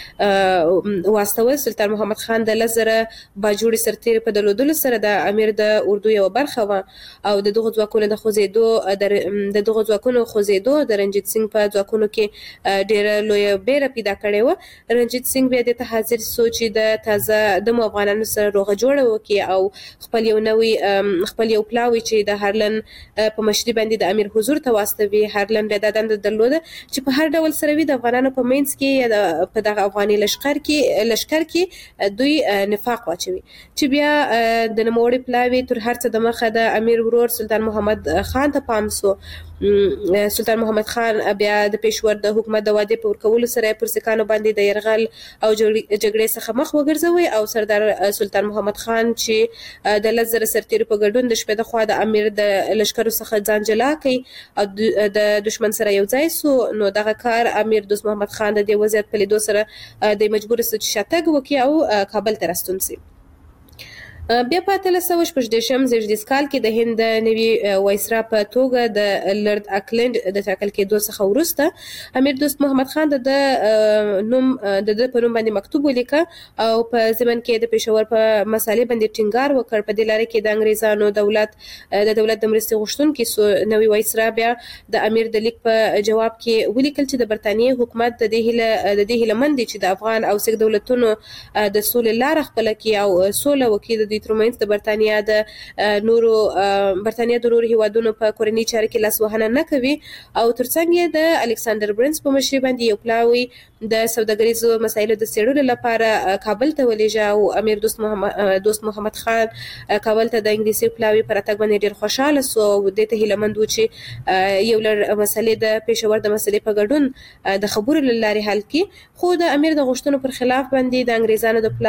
B: باندې واستول. سلطان محمد خان د لس زره باجوړي سرتیري په درلودلو سره د امیر د اردو یوه برخه وه او د دغو ځواکونو د خوځېدو د دغو ځواکونو خوځېدو د رنجیت سنګ په ځواکونو کې ډېره لویه بیره پیدا کړې وه. رنجیت سنګ بیا دې ته حاضر سو چې د تازه دمو افغانانو سره روغه جوړه وکړي او خپل یو نوی خپل یو پلاوی چې د هرلن په مشري باندې د امیر حضور ته واستوي. هرلن بیا دا دنده درلوده چې په هر ډول سره وي د افغانانو په منځ کې یا په دغه افغاني لشکر کې لشکر کې دوی نفاق واچوي، چې بیا د نوموړي پلاوي تر هر څه د مخه د امیر ورور سلطان محمد خان ته پام سو. سلطان محمد خان بیا د پېښور د حکومت د وعدې په ورکولو سره پر سکانو باندې د یرغل او جګړې څخه مخ وګرځوي او سردار سلطان محمد خان چې د لس زره سرتیرو په ګډون د شپې د خوا د امیر د لشکرو څخه ځان جلا کړي او د دشمن سره یو ځای سو. نو دغه کار امیر دوست محمد خان د دې وضعیت په لیدو سره د مجبور سو چې شاتګ وکړي او کابل ته راستون سي. بیا په اتلس سوه شپږ دېرشم زیږدیز کال کې د هند د نوي وایسرا په توګه د لرد اکلند د ټاکل کېدو څخه وروسته امیر دوست محمد خان د نوم د د په نوم باندې مکتوب ولیکه او په ضمن کې د پېښور په مسالې باندې ټینګار وکړ. په دې لاره کې د انګریزانو دولت د دولت د مرستې غوښتونکي سو نوي وایسرا بیا د امیر د لیک په جواب کې ولیکل چې د برتانیې حکومت د دې هیله د دې هیله مند چې د افغان او سیک دولتونو د سولې لاره خپله کړي او سوله وکړي. د ترمنځ د برتانیا د نورو برتانیا د نورو هیوادونو په کورنۍ چارو کې لاسوهنه نه کوي او ترڅنګ یې د الکساندر برنس په مشرۍ باندې یو پلاوی د سوداګریزو مسایلو د څېړلو لپاره کابل ته ولېږه او امیر دوست محمد دوست محمد خان کابل ته د انګلیسي پلاوی پر راتګ باندې ډېر خوشحاله سو او دې ته هیله مند و چې یو لړ مسلې د پېښور د مسلې په ګډون د خبرو له لارې حل کړي. خو د امیر د غوښتنو پر خلاف باندې د انګریزانو د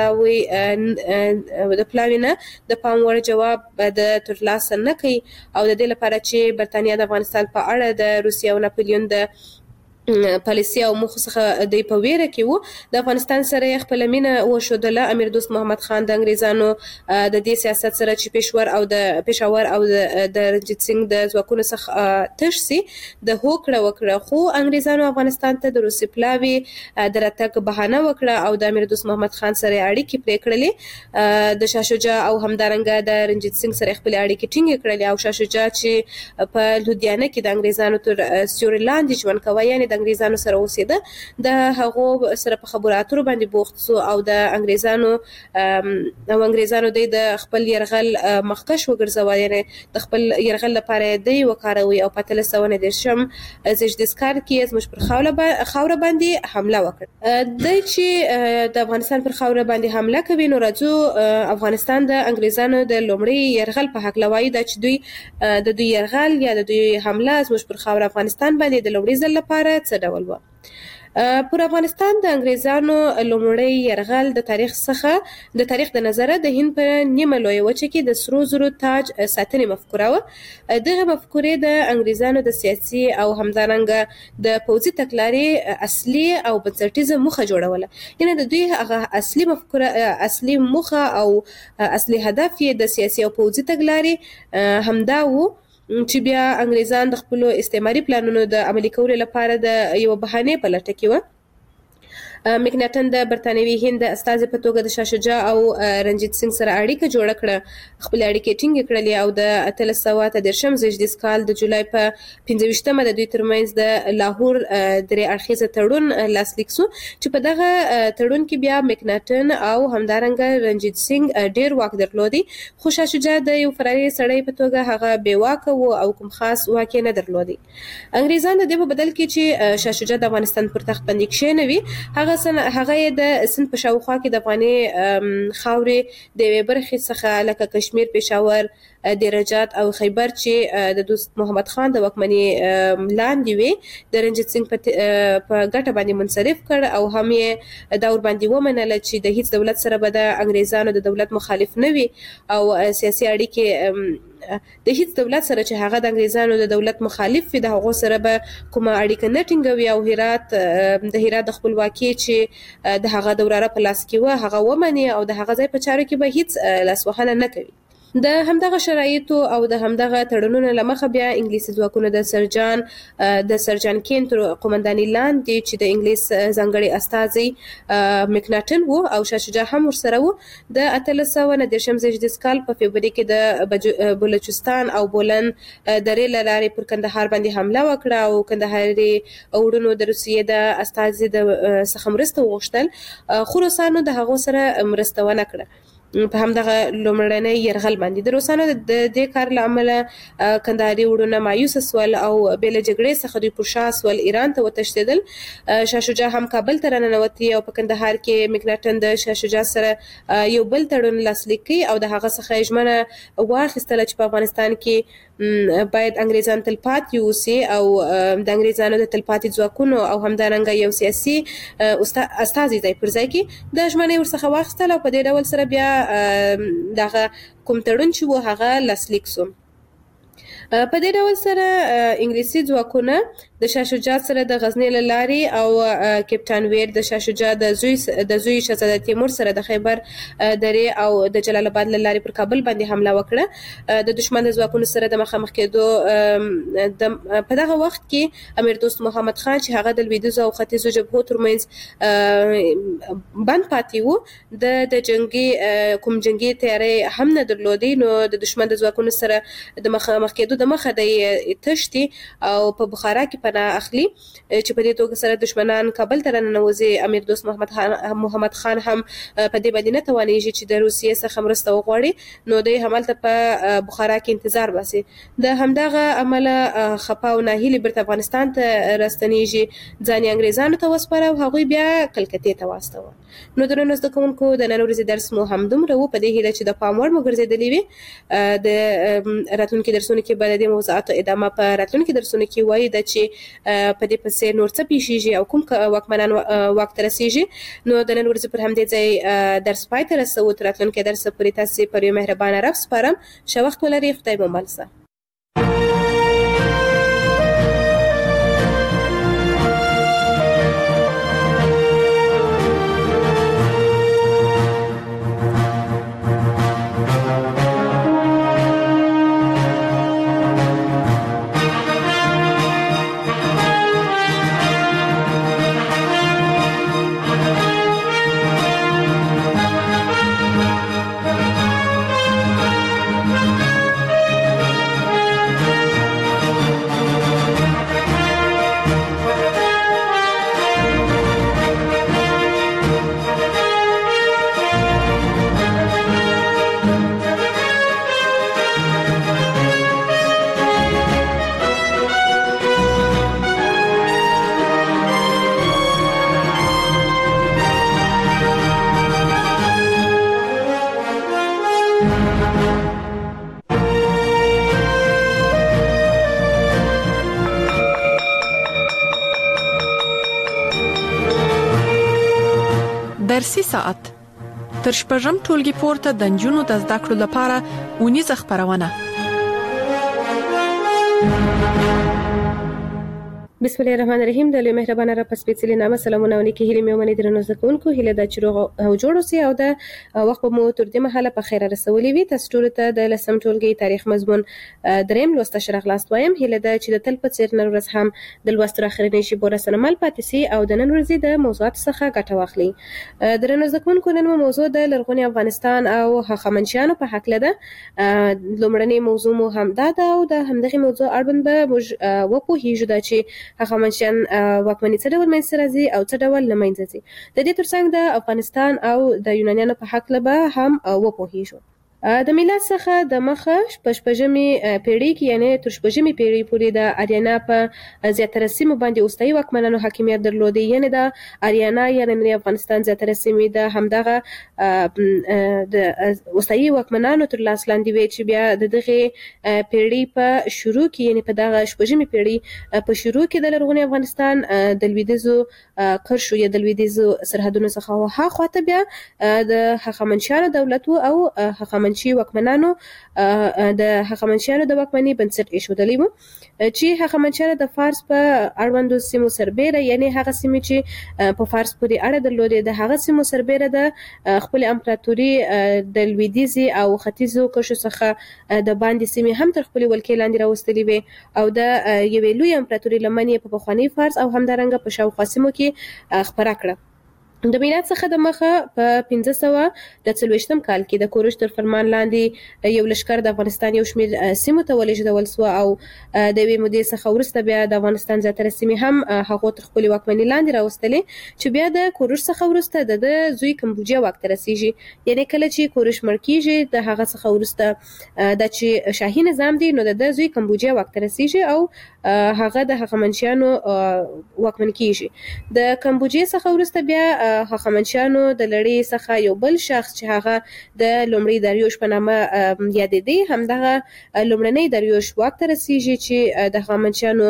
B: پلاوی د پلاوی نه د پام وړ جواب د ترلاسه نه کوي او د دې لپاره چې برتانیا د افغانستان په اړه د روسیې او ناپلیون د پالیسي او موخو څخه د په ویره کې وو د افغانستان سره خپل مینه وښودله. امیر دوست محمد خان د انګریزانو د دې سیاست سره چې پېښور او د پېښور او د رنجیت سنګ د ځواکونو څخه تش سي د هوکړه وکړه، خو انګریزانو افغانستان ته د روسي پلاوي د راتګ بهانه وکړه او د امیر دوست محمد خان سره اړیکې پرې کړلې. د شاه شجاع او همدارنګه د رنجیت سنګ سره خپل اړیکې ټینګې کړلې او شاه شجاع چې په لودیانه کې د انګریزانو تر سیوري لاندې ژوند کوي یعنې د انګریزانو سره اوسېده د هغو سره په خبرو اترو باندې بوخت سو او د انګریزانو او انګریزانو د خپل يرغل مخکش وګرځوي یعنې د خپل يرغل لپاره دی وکاروي او په اتلس سوه دېرشم زیږدیز کال کې زموږ پر خاوره باندې حمله وکړه. د چې د افغانستان پر خاوره باندې حمله کوي نو راځو افغانستان د انګریزانو د لومړي يرغل په حق لوي د چې دوی د دوی يرغل یا د دوی حمله زموږ پر خاوره افغانستان باندې د لومړي ځل لپاره څه ډول و. پر افغانستان د انګریزانو لومړی یرغل د تاریخ څخه د تاریخ د نظره د هند په نیمه لویه وچه کې د سرو زرو تاج ساتنې مفکوره وه. دغه مفکورې د انګریزانو د سیاسي او همدارنګه د پوځي تګلارې اصلي او بنسټیزه موخه جوړوله. یعنې د دوی هغه اصلي مفکوره اصلي موخه او اصلي هدف یې د سیاسي او پوځي تګلارې همدا و چې بیا انګریزان د خپلو استعماري پلانونو د عملي کولو لپاره د یو بهانې په لټه کې وه. مکناټن د برتانوي هند د استازي په توګه د شاه شجاع او رنجیت سنگ سره اړیکه جوړه کړه، خپل اړیکې ټینګې کړلې او د اتلس سوه اته دېرشم زېږدیز کال د جولای په پنځه ویشتمه د دوی ترمنځ د لاهور درې اړخیزه تړون لاسلیک شو چې په دغه تړون کې بیا مکناټن او همدارنګه رنجیت سنگ ډېر واک درلودي، خو شاه شجاع د یو فراري سړی په توګه هغه بې واکه و او کوم خاص واک یې نه درلودي. انګریزان د دې په بدل کې چې شاه شجاع د افغانستان پر تخت باندې کښېنوي، هغه هغه یې د سند په شاوخوا کې د افغاني خاورې د یوې برخې څخه لکه کشمیر، پېښور، دیرجات او خیبر چې د دوست محمد خان د واکمنۍ لاندې وي د رنجیت سنگ په ګټه باندې منصرف کړ او هم یې دا ورباندې ومنله چې د هیڅ دولت سره به د انګریزانو د دولت مخالف نه وي او سیاسي اړیکې د هیڅ دولت سره چې هغه د انګریزانو د دولت مخالف وي د هغو سره به کومه اړیکه نه ټینګوي او هرات د هرات د خپلواکۍ چې د هغه د وراره په لاس کې وه هغه ومني او د هغه ځای په چارو کې به هیڅ لاسوهنه نه کوي. د همدغه شرایطو او د همدغه تړونونو له مخه بیا انګلیسي ځواکونه د سرجان د سرجان کین تر قومندانۍ لاندې چې د انګلیس ځانګړي استازی مکناټن و او شاه شجاع هم ورسره و د اتلس سوه نهه دېرشم زېږدیز کال په فبروري کې د بلوچستان او بولن درې له لارې پر کندهار باندې حمله وکړه او کندهاري وروڼو د روسیې د استازي د څخه مرسته وغوښتل، خو روسانو د هغو سره مرسته ونه کړه په همدغه لومړنی یرغل باندې. د روسانو د دې کار له امله کندهاري وروڼه مایوسه سول او بې له جګړې څخه دوی پر شا سول، ایران ته وتښتېدل. شاه شجاع هم کابل ته راننوتي او په کندهار کې مکناټن د شاه شجاع سره یو بل تړون لاسلیک کړي او د هغه څخه ژمنه واخیستله چې په افغانستان کې باید انګریزان تلپاتې اوسي او د انګریزانو د تلپاتې ځواکونو او همدارنګه یو سیاسي استازي ځای پر ځای کې د ژمنې ورڅخه واخیستله او په دې ډول سره بیا دغه کوم تړون چې و هغه لاسلیک شو. په دې ډول سره انګلیسي ځواکونه د شاه شجاع سره د غزني له لارې او کیپټان ویر د شاه شجاع د زوی د زوی شهزاده تیمور سره د خیبر درې او د جلال آباد له لارې پر کابل باندې حمله وکړه. د دشمن د ځواکونو سره د مخامخ کېدو په دغه وخت کې امیر دوست محمد خان چې هغه د لویدیځو او ختیځو جبهو ترمنځ بند پاتې و د د جنگي کوم جنگي تیاری هم نه درلودي، نو د دشمن د ځواکونو سره د مخامخ کېدو د مخه د تشتي او په بخارا کې پناه اخلي چې په دې توګه سره دشمنان کابل ته راننوځي. امیر دوست محمد خان محمد خان هم په دې باندې نه توانېږي چې د روسیې څخه مرسته وغواړي، نو دوی همالته په بخارا کې انتظار باسي. د همدغه عمله خپه او ناهیلي بیرته افغانستان ته راستنېږي، ځان یې انګریزانو ته وسپاره او هغوی بیا کلکتې ته واستوه. نو درنو زده کوونکو د نن ورځې درس مو همدومره و، په دې هیله چې د پام وړ مو ګرځېدلي وي. د راتلونکي درسونو کې به د دې موضوعاتو ادامه په راتلونکي درسونو کې وایي ده چې په دې پسې نور څه پیښیږي او کوم واکمنان واک ته رسیږي. نو د نن ورځې پر همدې ځای درس پای ته رسوو. تر راتلونکي درسه پورې تاسې پر یو مهربانه رب سپارم. ښه وخت ولرئ. خدای مو مل شه.
A: درسي ساعت تر شپږم ټولګي پورته د نجونو د زده کړو لپاره اونیزه خپرونه.
B: بسم الله الرحمن الرحیم. د لوی مهربانه را پسپېڅلي نامه سلامونه ونیکي هیله مې ومني درنو زده کوونکو هیله د چروغ او جوړ سي او د وخت مو تر دې مهاله په خیر رسولي وي. تاسو ټول ته د لسم ټولګي تاریخ مضمون دریم لوست شرح لاست وایم. هیله د چې د تل په څیر نن ورځ هم د لوست اخرنی شی بوره سنمل پاتې سي او د نن ورځې د موضوعات څخه ګټه واخلي. درنو زده کوونکو نن موضوع د لرغوني افغانستان او هخامنشیانو په حق لده. لومړنی موضوع مو هم دا ده او د همدغه موضوع اړوند به موږ وپوهیږو دا چې هخامنشیان واکمني څه ډول منځته راځي او څه ډول له منځه ځي. د دې ترڅنګ د افغانستان او د یونانیانو په حق به هم وپوهیږو. د میلاد څخه د مخه شپږمې پیړۍ کې یعنی تر شپږمې پیړۍ پورې د اریانا په زیاتره سیمو باندې اوستایي واکمنانو حاکمیت درلود. یعنی د اریانا یعنی افغانستان زیاتره سیمې د همدغه د اوستایي واکمنانو تر لاس لاندې وي چې بیا د دغه پیړۍ په شروع کې یعنی په دغه شپږمې پیړۍ په شروع کې د لرغوني افغانستان د لویدیځو قرشو یا د لویدیځو سرحدونو څخه ها خواته بیا د هخامنشیانو دولت او هخامنشیانو چې واکمنانو د هخامنشیانو د واکمنۍ بنسټ ایښودلی وو چې هخامنشیانو د فارس په اړوندو سیمو سربیره یعنی هغه سیمې چې په فارس پورې اړه درلودې د هغه سیمو سربیره د خپل امپراتوري د لویدیځي او ختیځو قشرو څخه د باندې سیمې هم تر خپل ولکې لاندې راوستلې وي او د یوې لوی امپراتوري لمن په پخوانی فارس او همدارنګه په شاوخوا سیمو کې خپره کړه. د میلاد څخه د مخه په پنځه سوه د څلوېښتم کال کې د کوروش تر فرمان لاندې یو لښکر د افغانستان یو شمېر سیمو ته ولېږدول سوه او د یوې مودې څخه وروسته بیا د افغانستان زیاتره سیمې هم هغو تر خپلې واکمنۍ لاندې راوستلې چې بیا د کوروش څخه وروسته د ده زوی کمبوجیا واک ته رسېږي. یعنې کله چې کوروش مړ کېږي د هغه څخه وروسته دا چې شاهي نظام دی نو د ده زوی کمبوجیا واک ته رسېږي او هغه د هخامنشیانو واکمن کېږي. د کمبوجیا څخه وروسته بیا هخامنشیانو د لړۍ څخه یو بل شخص چې هغه د لومړي داریوش په نامه یادېدی همدغه لومړنی داریوش واک ته رسېږي چې د هخامنشیانو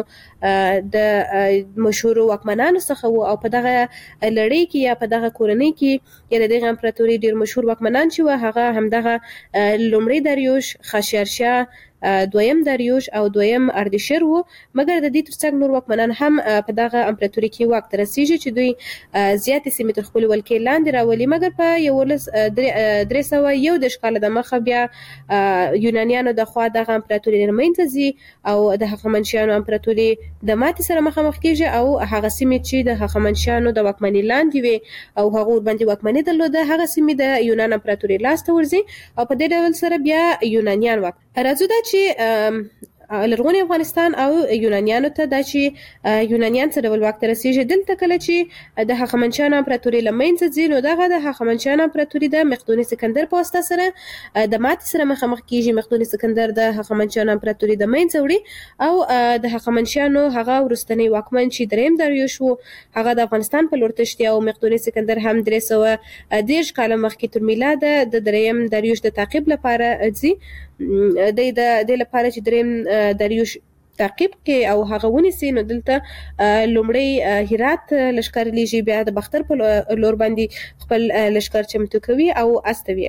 B: د مشهورو واکمنانو څخه و او په دغه لړۍ کې یا په دغه کورنۍ کې یا د دغه امپراتوري ډېر مشهور واکمنان چې و هغه همدغه لومړی داریوش خاشیارشاه دویم داریوش او دویم اردشیر وو. مګر د دې ترڅنګ نور واکمنان هم په دغه امپراتوري کې واک ته رسېږي چې دوی زیاتې سیمې تر خپلې ولکې لاندې راولي. مګر په یولس درې سوه یو دېرش کاله د مخه بیا یونانیانو د خوا دغه امپراتوري له منځه ځي او د هخامنشیانو امپراتوري د ماتې سره مخامخ کېږي او هغه سیمې چې د هخامنشیانو د واکمنۍ لاندې وي او هغو ورباندې واکمني درلوده هغه سیمې د یونان امپراتوري لاس ته ورځي او په دې ډول سره بیا یونانیان واک راځو دا چې لرغوني افغانستان او یونانیانو ته دا چې یونانیان څه ډول واک ته رسېږي. دلته کله چې د هخامنشیانو امپراتوري له منځه ځي نو دغه د هخامنشیانو امپراتوري د مقدوني سکندر په واسطه سره د ماتې سره مخامخ کېږي. مقدوني سکندر د هخامنشیانو امپراتوري د منځه وړي او د هخامنشیانو هغه وروستنی واکمن چې دریم داریوش و هغه د افغانستان په لور تښتي او مقدوني سکندر هم درې سوه دېرش کاله مخکې تر میلاده د دریم داریوش د تعقیب لپاره ځي. د دې لپاره چې دریم داریوش تعقیب کې او هغه ونیسي نو دلته لومړی هرات لښکر لیږي بیا د بختر په لور باندې خپل لښکر چمتو کوي او استوي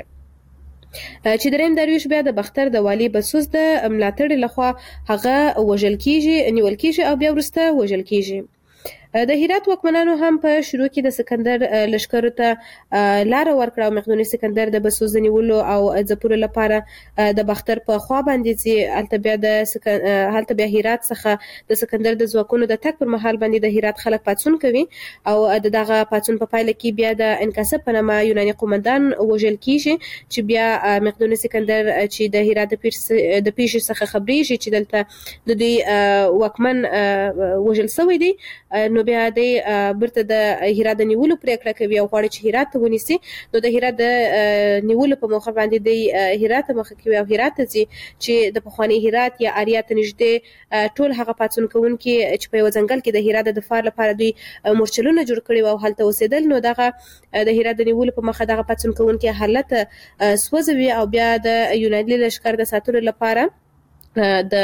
B: چې دریم داریوش بیا د بختر د والي بسوس د ملاتړ لخوا هغه وژل کیږي نیول کیږي او بیا وروسته وژل کیږي. د هرات واکمنانو هم په شروع کې د سکندر لښکرو ته لاره ورکړه او مقدوني سکندر د بسوس د نیولو او ځپلو لپاره د بختر په خوا باندې ځي. هلته بیا د هلته بیا هرات څخه د سکندر د ځواکونو د تګ پر مهال باندې د هرات خلک پاڅون کوي او د دغه پاڅون په پایله کې بیا د انکاسب په نامه یوناني قومندان وژل کیږي چې بیا مقدوني سکندر چې د هرات د پیښې څخه خبرېږي چې دلته د دوی واکمن وژل شوی دی نو بیا د برته د هرات د نیولو پریکړه کوي او غواړي چې هرات ته ونیسي. نو د هرات د نیولو په موخه باندې د هرات مخه کوي او هرات ته ځي چې د پخواني هرات یا آریا ته نږدې ټول هغه پاڅون کوونکي چې په یو ځنګل کې د هرات د دفاع لپاره دوی مورچلونه جوړ کړي او هلته اوسېدل نو دغه د هرات د نیولو په مخه دغه پاڅون کوونکي حالت سوځوي او بیا د یوناني لښکر د ساتلو لپاره د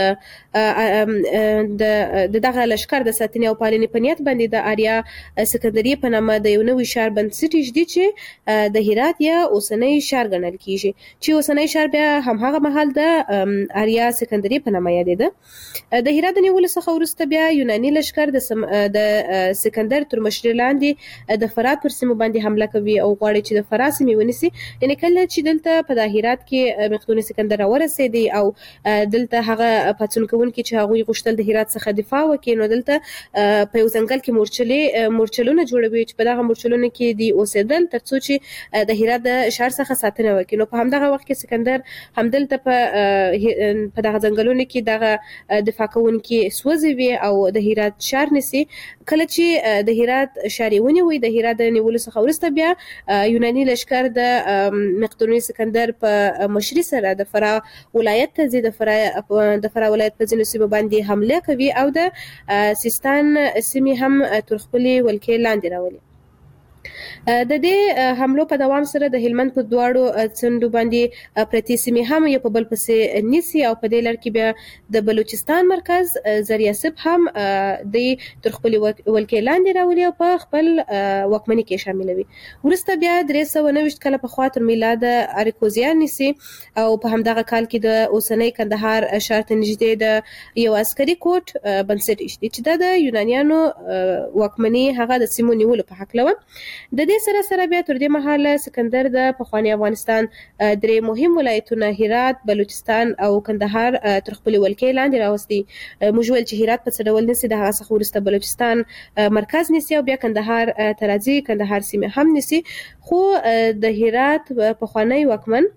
B: د دغه لشکر د ساتنې او پالنې په نیت باندې د آریا سکندري په نامه د یو نوي ښار بنسټ ایږدي چې د هرات یا اوسنی ښار ګڼل کیږي چې اوسنی ښار بیا همهغه مهال د آریا سکندري په نامه یادېده. د هرات د نیولو څخه وروسته بیا یوناني لشکر د د سکندر تر مشرۍ لاندې د فرات پر سیمو باندې حمله کوي او غواړي چې د فرات سیمې ونیسي. یعنې کله چې دلته په د هرات کې مقدوني سکندر راورسېدی او دلته هغه پاڅون کوونکي چې هغوی غوښتل د هرات څخه دفاع وکړي نو دلته په یو ځنګل کې مورچلې مورچلونه جوړوي چې په دغه مورچلونو کې دی اوسېدل ترڅو چې د هرات د ښار څخه ساتنه وکړي. نو په همدغه وخت کې سکندر همدلته په په دغه ځنګلونو کې دغه دفاع کوونکي سوځوي او د هرات ښار نیسي. کله چې د هرات ښار یې ونیوي د هرات د نیولو څخه وروسته بیا یوناني لشکر د مقدوني سکندر په مشرۍ سره د فراه ولایت ته ځي. د فراه د فراه ولایت په ځینو سیمو باندې حمله کوي او د سیستان سیمې هم تر خپلې ولکې لاندې راولي. د دې حملو په دوام سره د هلمند په دواړو څنډو باندې پرتې سیمې هم یو په بل پسې نیسي او په دې لړ کې بیا د بلوچستان مرکز زریاسب هم د تر خپلې ولکې لاندې راولي او په خپل واکمنۍ کې شاملوي. وروسته بیا درې سوه نهه ویشت کاله پخوا تر میلاد اریکوزیان نیسي او په همدغه کال کې د اوسنۍ کندهار ښار ته نږدې د یو عسکري کوټ بنسټ ایږدي چې دا د یونانیانو واکمنۍ هغه د سیمو نیولو په هکله وه. د دې سره سره بیا تر دې مهاله سکندر د پخواني افغانستان درې مهم ولایتونه هرات، بلوچستان او کندهار تر خپلې ولکې لاندې راوستي. موږ ویل چې هرات په څه ډول نیسي، د هغه څخه وروسته بلوچستان مرکز نیسي او بیا کندهار ته راځي، کندهار سیمې هم نیسي. خو د هرات پخوانی واکمن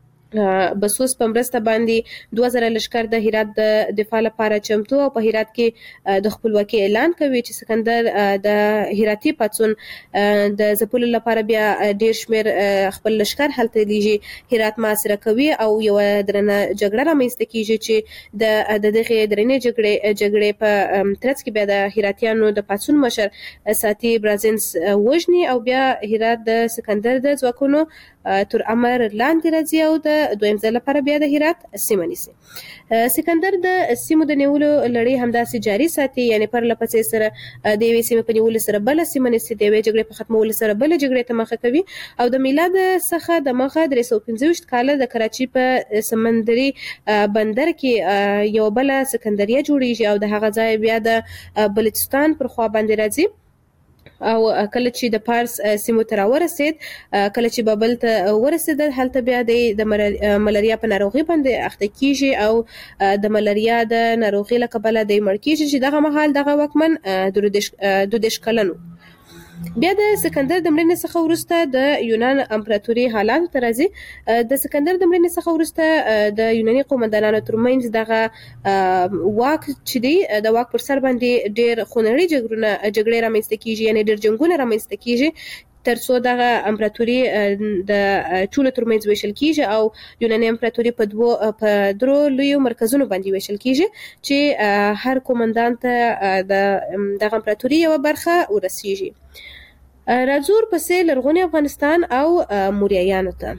B: بسوس په مرسته باندې دوه زره لشکر د هرات د دفاع لپاره چمتو او په هرات کې د خپلواکۍ اعلان کوي چې سکندر د هراتي پاڅون د ځپلو لپاره بیا ډیر شمیر خپل لشکر هلته لیږي، هرات محاصره کوي او یو درنه جګړه رامنځته کیږي چې د دغه درنې جګړې جګړې په ترڅ کې بیا د هراتیانو د پاڅون مشر ساتي برازنس وژني او بیا هرات د سکندر د ځواکونو تر امر لاندې راځي او د دویم ځل لپاره بیا د هرات سیمه نیسي. سکندر د سیمو د نیولو لړۍ همداسې جاري ساتي، یعنی پر لپسې سره د یوې سیمې په نیولو سره بله سیمه نیسي، د یوې جګړې په ختمولو سره بله جګړې ته مخه کوي او د میلاد څخه د مخه درې سوه پنځه ویشت کاله د کراچۍ په سمندري بندر کې یو بله سکندریه جوړیږي او د هغه ځای بیا د بلوچستان پر خوا باندې راځي او کله چې د پارس سیمو ته راورسېد، کله چې بابل ته ورسېدل، هلته بیا د ملاریا په ناروغي باندې اخته کیږي او د ملاریا د ناروغي له کبله دی مړ کیږي چې دغه مهال دغه واکمن دوه دېرش کلن و. بیا د سکندر د مړینې څخه وروسته د یونان امپراتوري حالاتو ته راځي. د سکندر د مړینې څخه وروسته د یوناني قومندانانو ترمنځ دغه واک چې دی د واک پر سر باندې ډېر خونړۍ جګړونه جګړې رامنځته کیږي، یعنې ډېر جنګونه رامنځته کیږي ترڅو دغه امپراتوري د ټولو ترمنځ ویشل کیږي او یوناني امپراتوري په دوو په درو لویو مرکزونو باندې ویشل کیږي چې هر قومندان ته د دغه امپراتوري یوه برخه ورسیږي. راځو ورپسې لرغوني افغانستان او موریایانو ته.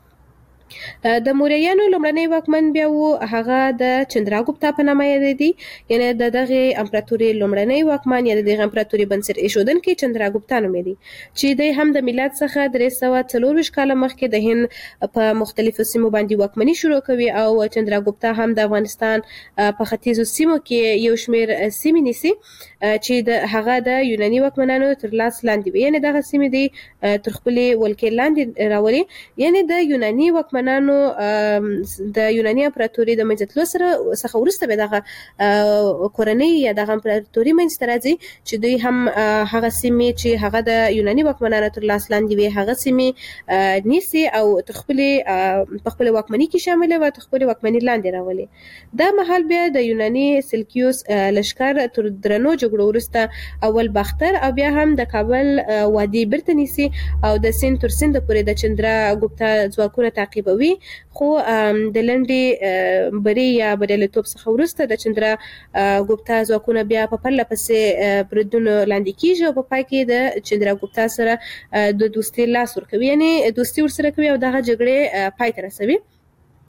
B: د موریایانو لومړنی واکمن بیا و هغه د چندراګوپتا په نامه یادېدی، یعنی د دغه امپراتوري لومړنی واکمن یا د دغه امپراتوري بنسټ ایښودونکی چندراګوپتا نومېدی چې دی هم د میلاد څخه درې سوه څلور ویشت کاله مخکې د هند په مختلفو سیمو باندې واکمني شروع کوي او چندراګوپتا هم د افغانستان په ختیځو سیمو کې یو شمېر سیمې نیسي چې د هغه د یوناني واکمنانو تر لاس لاندې وي، یعنی دغه سیمې دی تر خپلې ولکې لاندې راولي. یعنی د یوناني واکمنانو د یوناني امپراتوري د منځته تلو سره څخه وروسته به دغه کورنۍ یا دغه امپراتوري منځته راځي چې دوی هم هغه سیمې چې هغه د یوناني واکمنانو تر لاس لاندې وي هغه سیمې نیسي او تر خپلې په خپلې واکمنۍ کې شاملې وي، تر خپلې واکمنۍ لاندې راولي. دا مهال بیا د یوناني سلکیوس لشکر تر درنو جګړو وروسته اول باختر او بیا هم د کابل وادي بیرته نیسي او د سیند تر سینده پورې د چندراګوپتا ځواکونه تعقیبوي. خو د لنډې بري یا بریالیتوب څخه وروسته د چندراګوپتا ځواکونه بیا په پرله پسې بریدونو لاندې کیږي او په پای کې د چندراګوپتا سره د دوستۍ لاس ورکوي، یعنی دوستي ورسره کوي او دغه جګړې پای ته رسوي.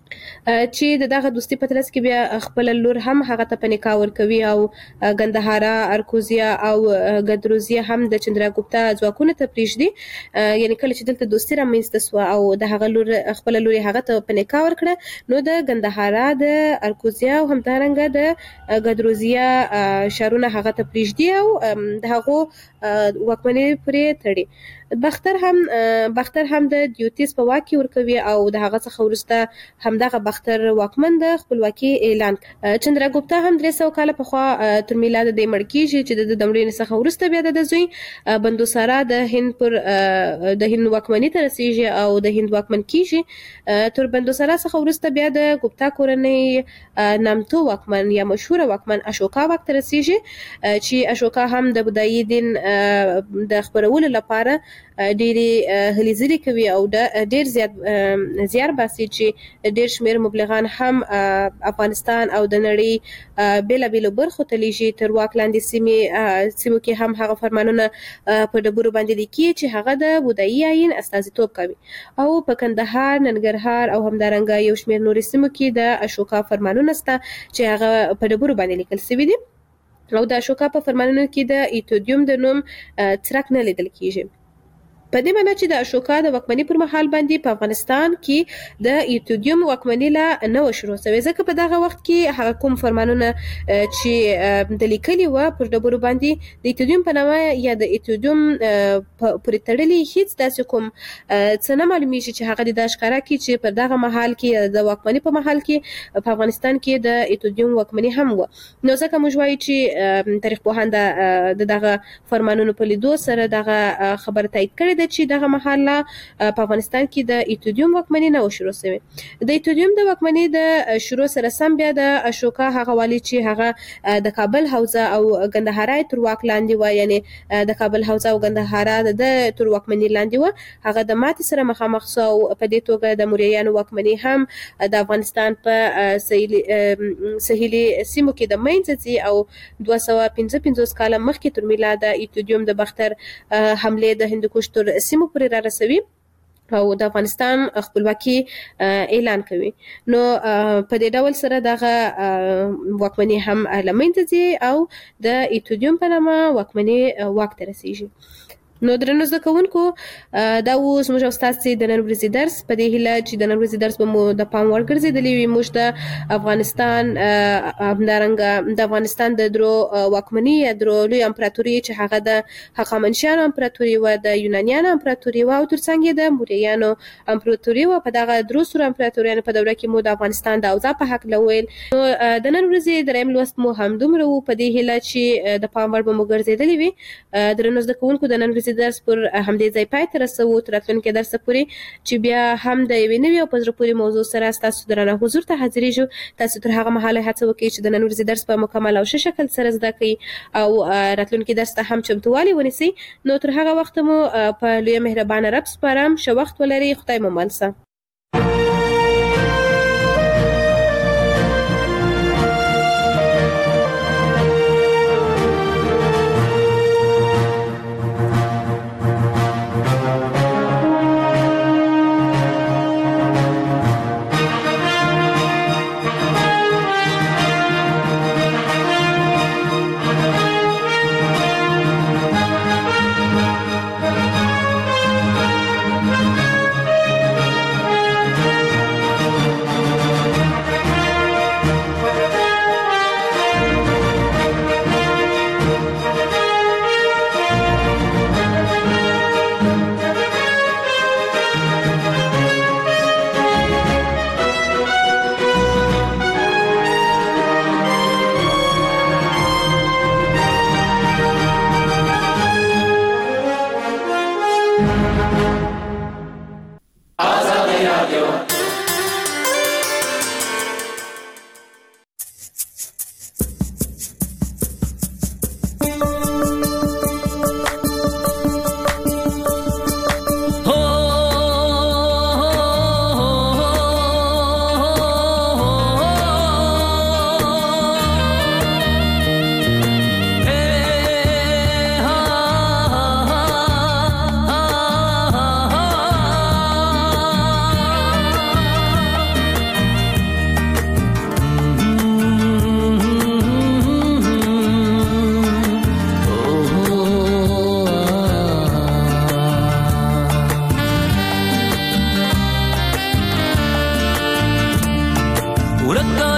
B: چې دغه دوستي په ترڅ کې بیا خپل لور هم هغه ته په نکاح ورکوي او ګندهارا ارکوزیا او ګدروزیا هم د چندراګوپتا ځواکونو ته پریږدي یعنی کله چې دلته دوستي رامنځته سوه او د هغه لور خپل لور هغه ته په نکاح ورکړه نو د ګندهارا د ارکوزیا او همدارنګه د ګدروزیا شارونه هغه ته پریږدي او د هغو واکمنۍ پرې تړي. باختر هم باختر هم د دیوتیس په واک کې ورکوي او د هغه څخه وروسته همدغه باختر واکمن د خپلواکي اعلان کړ. چندراګوپتا هم درې سوه کاله پخوا تر میلاد د مړ کیږي چې د دمړې څخه وروسته بیا د زوی بندوسارا د هند پر د هند واکمنۍ ته رسیږي او د هند واکمن کیږي. تر بندوسارا څخه وروسته بیا د ګوپتا کورنۍ نامتو واکمن یا مشهور واکمن اشوکا واک ته رسیږي چې اشوکا هم د بودایي دین د خپرولو لپاره ډېری هلې ځلې کوي او ډېر زیات زیار باسي چې ډېر شمېر مبلغان هم افغانستان او د نړۍ بېلابېلو برخو ته لیږي. تر واک لاندې سیمې سیمو کې هم هغه فرمانونه په ډبرو باندې لیکي چې هغه د بودایي آیین استازیتوب کوي او په کندهار، ننګرهار او همدارنګه یو شمېر نورې سیمو کې د اشوکا فرمانونه شته چې هغه په ډبرو باندې لیکل شوي دي او د اشوکا په فرمانونو کې د ایتودیوم د نوم څرک نه لیدل کیږي. په دې معنی چې د اشوکا د واکمنۍ پر مهال باندې په افغانستان کې د ایتودیوم واکمنۍ لا نه و شروع شوې ځکه په دغه وخت کې هغه کوم فرمانونه چې د لیکلي و پر ډبرو باندې د ایتودیوم په نامه یا د ایتودیوم پورې تړلي هیڅ داسې کوم څه نه معلومیږي چې هغه د ښکاره کړي چې په دغه مهال کې د واکمنۍ په مهال کې په افغانستان کې د ایتودیوم واکمنۍ هم و. نو ځکه موږ وایو چې تاریخ پوهان د دغه فرمانونو په لیدو سره دغه خبره تایید کړې ده چې دغه مهال په افغانستان کې د ایتودیوم واکمنۍ نه و شروع شوې. د ایتودیوم د واکمنۍ د شروع سره سم بیا د اشوکا هغه والی چې هغه د کابل حوزه او ګندهارا تر واک لاندې و یعنی د کابل حوزه او ګندهارا د تر واکمنۍ لاندې و هغه د ماتې سره مخامخ شو او په دې توګه د موریانو واکمنۍ هم د افغانستان په سهیلي سیمو کې د منځه ځي او دوه سوه پنځه پنځوس کاله مخکې تر میلاده ایتودیوم د باختر حملې د هندوکش تر سیمو پورې را رسوي او د افغانستان خپلواکي اعلان کوي. نو په دې ډول سره دغه واکمنۍ هم له منځه ځي او د ایتودیوم په نامه واکمنۍ واک ته رسیږي. نو درنو زده کوونکو دا اوس موږ او ستاسې د نن ورځې درس په دې هیله چې د نن ورځې درس به مو د پام وړ ګرځېدلی وي. موږ د افغانستان همدارنګه د افغانستان د درو واکمنۍ یا درو لوی امپراتوري چې هغه د هخامنشیانو امپراتوري وه، د یونانیانو امپراتوري وه او ترڅنګ یې د موریانو امپراتوري وه. په دغه درو سرو امپراتوریانو په دوره کې مو د افغانستان د اوضاع په هکله ویل. نو د نن ورځې دریم لوست مو همدومره و په دې هیله چې د پام وړ به مو ګرځېدلی وي. درنو زده کوونکو د نن ورځې درس پر همدې ځای پای ته رسوو تر راتلونکي درسه پورې چې بیا هم د یوې نوې او په زړه پورې موضوع سره ستاسو درانه حضور ته حاضرېږو. تاسو تر هغه مهاله هڅه وکړئ چې د نن ورځې درس په مکمل او ښه شکل سره زده کړئ او راتلونکي درس ته هم چمتووالی ونیسئ. نو تر هغه وخته مو په لویه مهربانه رب سپارم. ښه وخت ولرئ. خدای مو مل شه.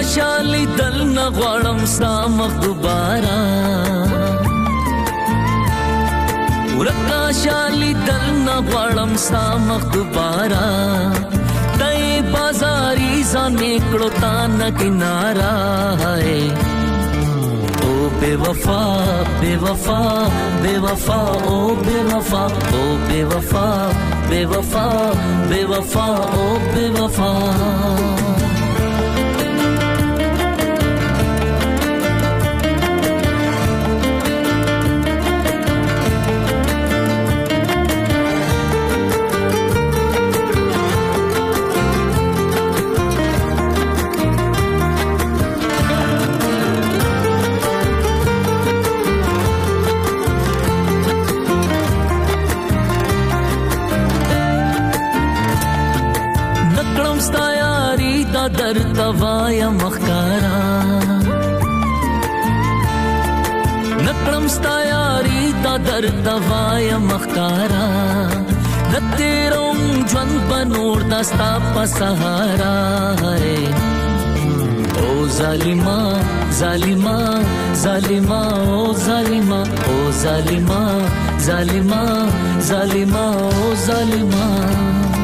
C: شالي دل نغوړم ستا مخ دوباره ورکا شالي دل نغوړم ستا مخ دوباره دای بازاري ځانې کړو تا نه کنارا ہے او بے وفا بے وفا بے وفا او بے وفا او بے وفا بے وفا بے وفا او بے وفا در توایا مخکارا نکړم ستا یاري دا در توایا مخکارا نتیروم ژوند بنور دستا په سهارا او ظالما ظالما ظالما او ظالما او ظالما ظالما ظالما او ظالما